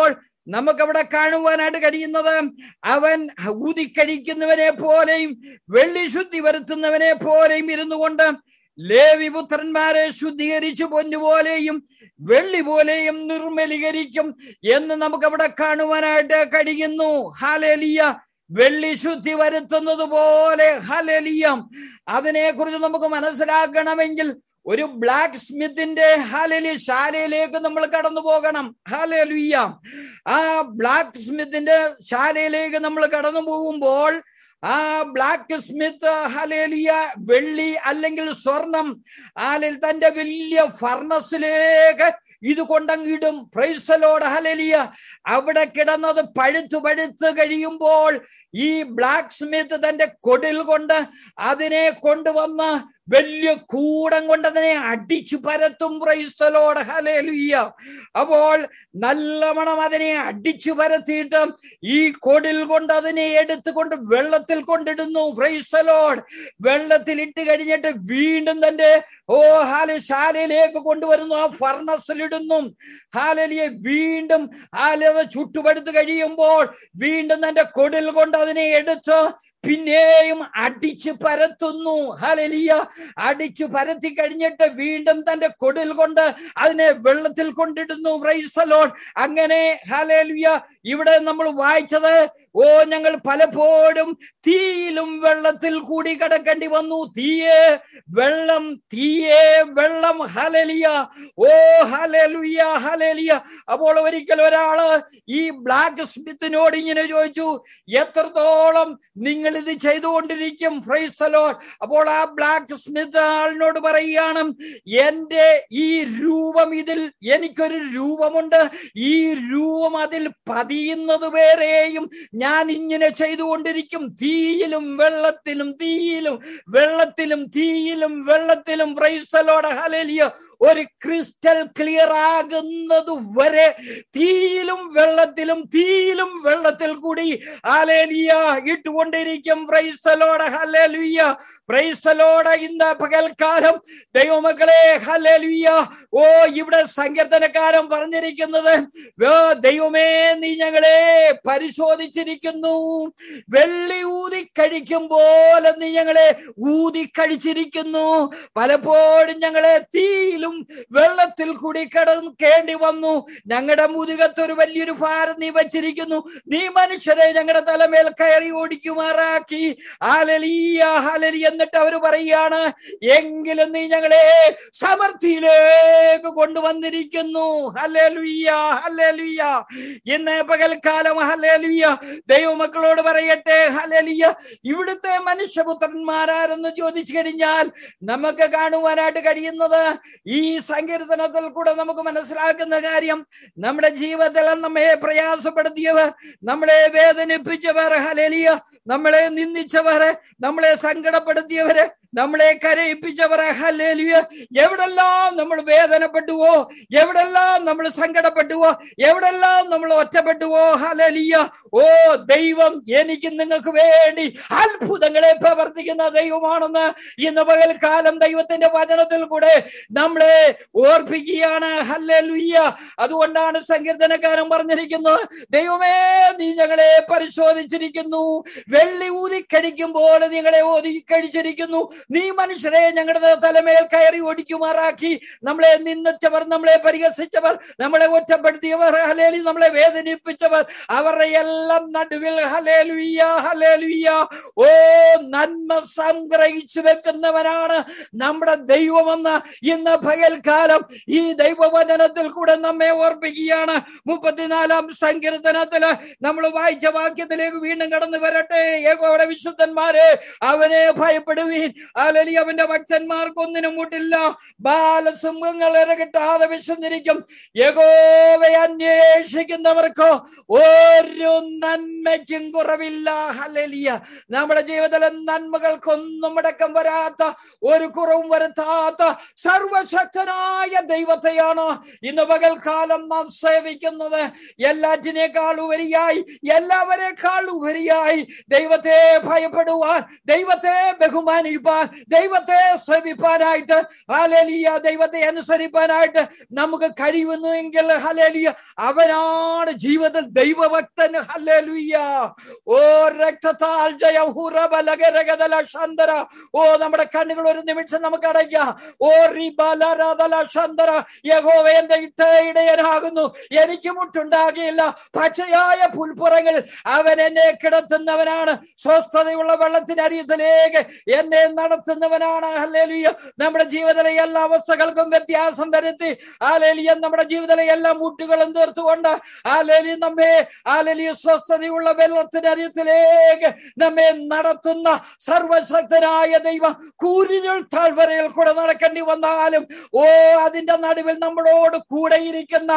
നമുക്കവിടെ കാണുവാനായിട്ട് കഴിയുന്നത് അവൻ ഊതിക്കഴിക്കുന്നവനെ പോലെയും വെള്ളി ശുദ്ധി വരുത്തുന്നവനെ പോലെയും ഇരുന്നു കൊണ്ട് ലേവി പുത്രന്മാരെ ശുദ്ധീകരിച്ചു പൊന്നുപോലെയും വെള്ളി പോലെയും നിർമ്മലീകരിക്കും എന്ന് നമുക്കവിടെ കാണുവാനായിട്ട് കഴിയുന്നു. ഹല്ലേലൂയ. വെള്ളി ശുദ്ധി വരുത്തുന്നത് പോലെ ഹല്ലേലൂയ. അതിനെക്കുറിച്ച് നമുക്ക് മനസ്സിലാക്കണമെങ്കിൽ ഒരു ബ്ലാക്ക് സ്മിത്തിന്റെ ഹല്ലേലൂയ ശാലയിലേക്ക് നമ്മൾ കടന്നു പോകണം. ഹല്ലേലൂയ. ആ ബ്ലാക്ക് സ്മിത്തിന്റെ ശാലയിലേക്ക് നമ്മൾ കടന്നു പോകുമ്പോൾ ആ ബ്ലാക്ക് സ്മിത്ത് ഹല്ലേലൂയ വെള്ളി അല്ലെങ്കിൽ സ്വർണം ആലിൽ തന്റെ വലിയ ഫർണസിലേക്ക് ഇത് കൊണ്ടങ്ങിടും. Praise the Lord. ഹല്ലേലൂയ. അവിടെ കിടന്നത് പഴുത്തു പഴുത്ത് കഴിയുമ്പോൾ ഈ ബ്ലാക്ക് സ്മിത്ത് തന്റെ കൊടിൽ കൊണ്ട് അതിനെ കൊണ്ടുവന്ന് വലിയ കൂടം കൊണ്ട് അതിനെ അടിച്ചു പരത്തും. Praise the Lord. ഹല്ലേലൂയ. അപ്പോൾ നല്ലവണ്ണം അതിനെ അടിച്ചു പരത്തിയിട്ട് ഈ കൊടിൽ കൊണ്ട് അതിനെ എടുത്തുകൊണ്ട് വെള്ളത്തിൽ കൊണ്ടിടുന്നു. Praise the Lord. വെള്ളത്തിൽ ഇട്ട് കഴിഞ്ഞിട്ട് വീണ്ടും തന്റെ ഓ ഹാല ശാലയിലേക്ക് കൊണ്ടുവരുന്നു. ആ ഫർണസിലിടുന്നു. ഹാലലിയ വീണ്ടും ഹാലത ചുട്ടുപടുത്ത് കഴിയുമ്പോൾ വീണ്ടും തന്റെ കൊടിൽ കൊണ്ട് അതിനെ എടുത്ത് പിന്നെയും അടിച്ചു പരത്തുന്നു. ഹല്ലേലൂയ. അടിച്ചു പരത്തി കഴിഞ്ഞിട്ട് വീണ്ടും തന്റെ കൊടിൽ കൊണ്ട് അതിനെ വെള്ളത്തിൽ കൊണ്ടിടുന്നു. Praise the Lord. അങ്ങനെ ഹല്ലേലൂയ ഇവിടെ നമ്മൾ വായിച്ചത് ഓ ഞങ്ങൾ പലപ്പോഴും തീയിലും വെള്ളത്തിൽ കൂടി കിടക്കേണ്ടി വന്നു. തീയെ വെള്ളം, തീയെ വെള്ളം. ഹല്ലേലൂയ. ഓ ഹല്ലേലൂയ. ഹല്ലേലൂയ. അപ്പോൾ ഒരിക്കൽ ഒരാള് ഈ ബ്ലാക്ക് സ്മിത്തിനോട് ഇങ്ങനെ ചോദിച്ചു, എത്രത്തോളം നിങ്ങൾ ഇത് ചെയ്തുകൊണ്ടിരിക്കും? Praise the Lord. അപ്പോൾ ആ ബ്ലാക്ക് സ്മിത്ത് ആളിനോട് പറയുകയാണ്, എന്റെ ഈ രൂപം, ഇതിൽ എനിക്കൊരു രൂപമുണ്ട്, ഈ രൂപം അതിൽ പതിയുന്നത് വരെയും ഞാൻ ഇങ്ങനെ ചെയ്തുകൊണ്ടിരിക്കും. തീയിലും വെള്ളത്തിലും, തീയിലും വെള്ളത്തിലും, തീയിലും വെള്ളത്തിലും. Praise the Lord. ഹല്ലേലൂയ. ഒരു ക്രിസ്റ്റൽ ക്ലിയർ ആകുന്നത് വരെ തീയിലും വെള്ളത്തിലും, തീയിലും വെള്ളത്തിൽ കൂടി ഹല്ലേലൂയ ഇട്ടുകൊണ്ടിരിക്കും. Praise the Lord. ഹല്ലേലൂയ. Praise the Lord. ഇന്ന് പകൽക്കാലം ദൈവമക്കളെ ഹല്ലേലൂയ. ഓ ഇവിടെ സങ്കീർത്തനക്കാരൻ പറഞ്ഞിരിക്കുന്നത്, ദൈവമേ നീ ഞങ്ങളെ പരിശോധിച്ചിരിക്കുന്നു, വെള്ളി ഊതി കഴിക്കും പോലെ നീ ഞങ്ങളെ ഊതി കഴിച്ചിരിക്കുന്നു. പലപ്പോഴും ഞങ്ങളെ തീയിലും വെള്ളത്തിൽ കൂടി കടക്കേണ്ടി വന്നു. ഞങ്ങളുടെ മുതുകത്തൊരു വലിയൊരു ഭാരം നീ വച്ചിരിക്കുന്നു. നീ മനുഷ്യരെ ഞങ്ങളുടെ തലമേൽ കയറി ഓടിക്കുമാറാക്കി. ഹല്ലേലൂയ. ഹല്ലേലൂയ. എന്നിട്ട് അവർ പറയാണ്, എങ്കിലും നീ ഞങ്ങളെ സമൃദ്ധിയിലേക്ക് കൊണ്ടുവന്നിരിക്കുന്നു. ഹല്ലേലൂയ. ഹല്ലേലൂയ. ഇന്ന് പകൽക്കാലം ഹല്ലേലൂയ ദൈവമക്കളോട് പറയട്ടെ, ഹല്ലേലൂയ ഇവിടുത്തെ മനുഷ്യപുത്രന്മാരാരെന്ന് ചോദിച്ചു കഴിഞ്ഞാൽ നമുക്ക് കാണുവാനായിട്ട് കഴിയുന്നത് ഈ സങ്കീർത്തനത്തിൽ കൂടെ നമുക്ക് മനസ്സിലാക്കുന്ന കാര്യം, നമ്മുടെ ജീവിതത്തിൽ നമ്മെ പ്രയാസപ്പെടുത്തിയവർ, നമ്മളെ വേദനിപ്പിച്ചവർ, ഹല്ലേലൂയ നമ്മളെ നിന്ദിച്ചവരെ, നമ്മളെ സങ്കടപ്പെടുത്തിയവരെ, നമ്മളെ കരയിപ്പിച്ചവരെ, ഹല്ലേലൂയ എവിടെല്ലാം നമ്മൾ വേദനപ്പെട്ടുവോ, എവിടെല്ലാം നമ്മൾ സങ്കടപ്പെട്ടുവോ, എവിടെല്ലാം നമ്മൾ ഒറ്റപ്പെട്ടുവോ, ഹല്ലേലൂയ ഓ ദൈവം എനിക്ക് നിങ്ങൾക്ക് വേണ്ടി അത്ഭുതങ്ങളെ പ്രവർത്തിക്കുന്ന ദൈവമാണെന്ന് ഇന്ന് പകൽക്കാലം ദൈവത്തിന്റെ വചനത്തിൽ കൂടെ നമ്മളെ ഓർപ്പിക്കുകയാണ്. ഹല്ലേലൂയ. അതുകൊണ്ടാണ് സങ്കീർത്തനക്കാരൻ പറഞ്ഞിരിക്കുന്നത്, ദൈവമേ നീ ഞങ്ങളെ പരിശോധിച്ചിരിക്കുന്നു, വെള്ളി ഊതിക്കഴിക്കും പോലെ നിങ്ങളെ ഊതിക്കഴിച്ചിരിക്കുന്നു. നീ മനുഷ്യരെ ഞങ്ങളുടെ തലമേൽ കയറി ഓടിക്കുമാറാക്കി. നമ്മളെ നിന്ദിച്ചവർ, നമ്മളെ പരിഹസിച്ചവർ, നമ്മളെ ഒറ്റപ്പെടുത്തിയവർ, ഹല്ലേലൂയ നമ്മളെ വേദനിപ്പിച്ചവർ, അവരുടെ എല്ലാം നടുവിൽ ഹല്ലേലൂയ ഹല്ലേലൂയ ഓ നന്മ സംഗ്രഹിച്ചു വെക്കുന്നവനാണ് നമ്മുടെ ദൈവമെന്ന് ഇന്ന് പകൽക്കാലം ഈ ദൈവവചനത്തിൽ കൂടെ നമ്മെ ഓർപ്പിക്കുകയാണ്. മുപ്പത്തിനാലാം സങ്കീർത്തനത്തില് നമ്മൾ വായിച്ച വാക്യത്തിലേക്ക് വീണ്ടും കടന്നു വരട്ടെ. യഹോവയുടെ വിശുദ്ധന്മാരെ അവനെ ഭയപ്പെടുവീൻ, ഹല്ലേലൂയ അവന്റെ ഭക്തന്മാർക്ക് ഒന്നിനും മുട്ടില്ല. ബാലസിംഹങ്ങൾ ഇരകിട്ടാതെ വിശന്നിരിക്കും. യഹോവയെ അന്വേഷിക്കുന്നവർക്ക് ഒരു നന്മയ്ക്കും കുറവില്ല. ഹല്ലേലൂയ നമ്മുടെ ജീവിതത്തിലെ നന്മകൾക്കൊന്നും മുടക്കം വരാത്ത, ഒരു കുറവും വരുത്താത്ത സർവശക്തനായ ദൈവത്തെയാണ് ഇന്ന് പകൽക്കാലം നാം സേവിക്കുന്നത്. എല്ലാറ്റിനേക്കാൾ ഉപരിയായി, എല്ലാവരെക്കാൾ ഉപരിയായി ദൈവത്തെ ഭയപ്പെടുവാൻ, ദൈവത്തെ ബഹുമാനിപ്പാൻ ചെയ്യുവാൻ, ദൈവത്തെ സേവിപ്പാനായിട്ട്, ഹല്ലേലൂയ, ദൈവത്തെ അനുസരിപ്പാനായിട്ട് നമുക്ക് കഴിയുന്നുവെങ്കിൽ ഹല്ലേലൂയ, അവനാണ് ജീവിതത്തിൽ ദൈവഭക്തൻ. ഹല്ലേലൂയ. ഓ രക്തത്താൽ ജയം ഹുറബലഗരഗദല ശന്തര. ഓ നമ്മുടെ കണ്ണുകൾ ഒരു നിമിഷം നമുക്ക് അടയ്ക്കാം. ഓ റിബലരദല ശന്തര. യഹോവ എന്റെ ഇടയനാകുന്നു, എനിക്ക് മുട്ടുണ്ടാകില്ല. പച്ചയായ പുൽപ്പുറങ്ങളിൽ അവൻ എന്നെ കിടത്തുന്നവനാണ്, സ്വസ്ഥതയുള്ള വെള്ളത്തിനരിയത്തിലേക്ക് എന്നെ നടത്തുന്നവനാണ്. ഹല്ലേലൂയ. നമ്മുടെ ജീവിതത്തിലെ എല്ലാ അവസ്ഥകൾക്കും വ്യത്യാസം വരുത്തി ഹല്ലേലൂയ നമ്മുടെ ജീവിതത്തിലെ എല്ലാ മുട്ടുകളും തീർത്തുകൊണ്ട് ഹല്ലേലൂയ നമ്മെ ഹല്ലേലൂയ സ്വസ്ഥതയുള്ള വെള്ളത്തിനരിയത്തിലേക്ക് നമ്മെ നടത്തുന്ന സർവശക്തനായ ദൈവം കൂരിരുൾ താഴ്വരയിൽ കൂടെ നടക്കേണ്ടി വന്നാലും ഓ അതിന്റെ നടുവിൽ നമ്മളോട് കൂടെ ഇരിക്കുന്ന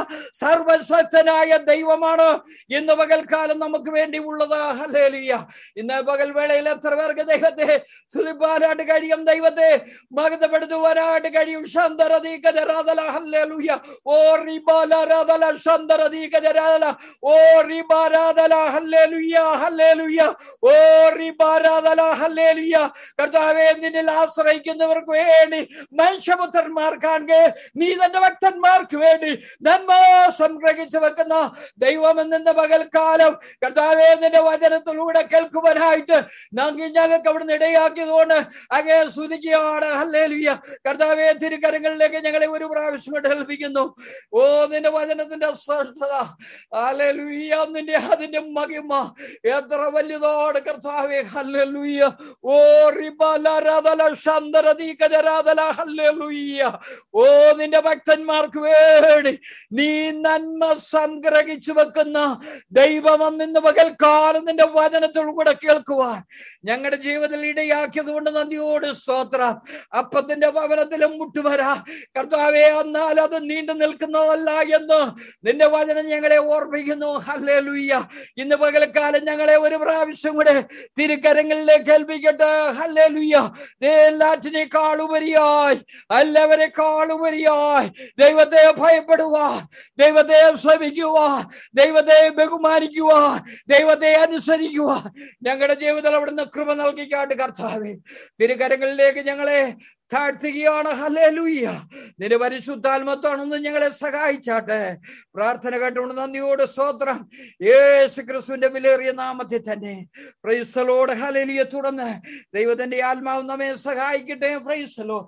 സർവശക്തനായ ദൈവമാണ് ഇന്ന് പകൽക്കാലം നമുക്ക് വേണ്ടി ഉള്ളത്. ഹല്ലേലൂയ. ഇന്ന് പകൽ വേളയിൽ എത്ര പേർക്ക് ദൈവത്തെ സ്തുതിപ്പാനായിട്ട് കഴിയും, ദൈവത്തെ മഹത്വപ്പെടുത്തുവാനായിട്ട് കഴിയും. ശന്തരദീകജരാദല. ഹല്ലേലൂയ. ഓ റിബാലരാദല ശന്തരദീകജരാദല. ഓ റിബാരാദല. ഹല്ലേലൂയ. ഹല്ലേലൂയ. ഓ റിബാരാദല. ഹല്ലേലൂയ. കർത്താവേ, നിന്നിൽ ആശ്രയിക്കുന്നവർക്ക് വേണ്ടി, മനുഷ്യപുത്രന്മാർക്കാണെങ്കിൽ നീ തന്റെ ഭക്തന്മാർക്ക് വേണ്ടി നന്മ സംഗ്രഹിച്ചു വെക്കുന്ന ദൈവമെന്ന പകൽക്കാലം കർത്താവേ, നിന്റെ വചനത്തിലൂടെ കേൾക്കുവാനായിട്ട് ഞങ്ങൾക്ക് അവിടുന്ന് ഇടയാക്കിയതുകൊണ്ട് അങ്ങേ സ്തുതിക്കുകയാണ്. ഹല്ലേലൂയ. കർത്താവേ, തിരുക്കരങ്ങളിലേക്ക് ഞങ്ങളെ ഒരു പ്രാവശ്യം കൊണ്ട് ഏൽപ്പിക്കുന്നു. ഓ നിന്റെ വചനത്തിന്റെ ശ്രേഷ്ഠത, ഹല്ലേലൂയ, നിന്റെ അതിന്റെ മഹിമ എത്ര വലുതാണ് കർത്താവേ. ഹല്ലേലൂയ. ഓ റിബലരദല ശന്തരദീകജരാദല. ഹല്ലേലൂയ. ഓ നിന്റെ ഭക്തന്മാർക്ക് വേണ്ടി നീ നന്മ സംഗ്രഹിച്ചു വെക്കുന്ന ദൈവമെന്ന് പകൽക്കാലം നിന്റെ വചനത്തോടുകൂടെ കേൾക്കുവാൻ ഞങ്ങളുടെ ജീവിതത്തിൽ ഇടയാക്കിയത് കൊണ്ട് നന്ദിയോട് സ്തോത്രം. അപ്പത്തിന്റെ ഭവനത്തിലും മുട്ടുവരാ കർത്താവേ, എന്നാൽ അത് നീണ്ടു നിൽക്കുന്നതല്ല എന്ന് നിന്റെ വചനം ഞങ്ങളെ ഓർമ്മിക്കുന്നു. ഹല്ലേലൂയ. ഇന്ന് പകൽക്കാലം ഞങ്ങളെ ഒരു പ്രാവശ്യം കൂടെ തിരുക്കരങ്ങളിലേക്ക് ഏൽപ്പിക്കട്ടെ. ഹല്ലേലൂയ. എല്ലാറ്റിനേക്കാളുപരിയായി, എല്ലാവരെക്കാളുപരിയായി ദൈവത്തെ ഭയപ്പെടുവാൻ, ദൈവത്തെ ശ്രമിക്കുവാൻ, ദൈവത്തെ ബഹുമാനിക്കുവാൻ, ദൈവത്തെ അനുസരിക്കുവാൻ ഞങ്ങളുടെ ജീവിതത്തിൽ അവിടുന്ന് കൃപ നൽകിക്കാട്ട് കർത്താവേ. തിരുകരങ്ങളിലേക്ക് ഞങ്ങളെ താഴ്ത്തുകയാണ്. ഹല്ലേലൂയ. നിന്റെ പരിശുദ്ധാത്മത്തോടൊന്ന് ഞങ്ങളെ സഹായിച്ചാട്ടെ. പ്രാർത്ഥന കേട്ടുകൊണ്ട് നന്ദിയോട് സ്തോത്രം. യേശു ക്രിസ്തുവിന്റെ വിലയേറിയ നാമത്തിൽ തന്നെ പ്രൈസ് ദി ലോർഡ്. ഹല്ലേലൂയ. തുടർന്ന് ദൈവത്തിന്റെ ആത്മാവ് നമ്മെ സഹായിക്കട്ടെ. Praise the Lord.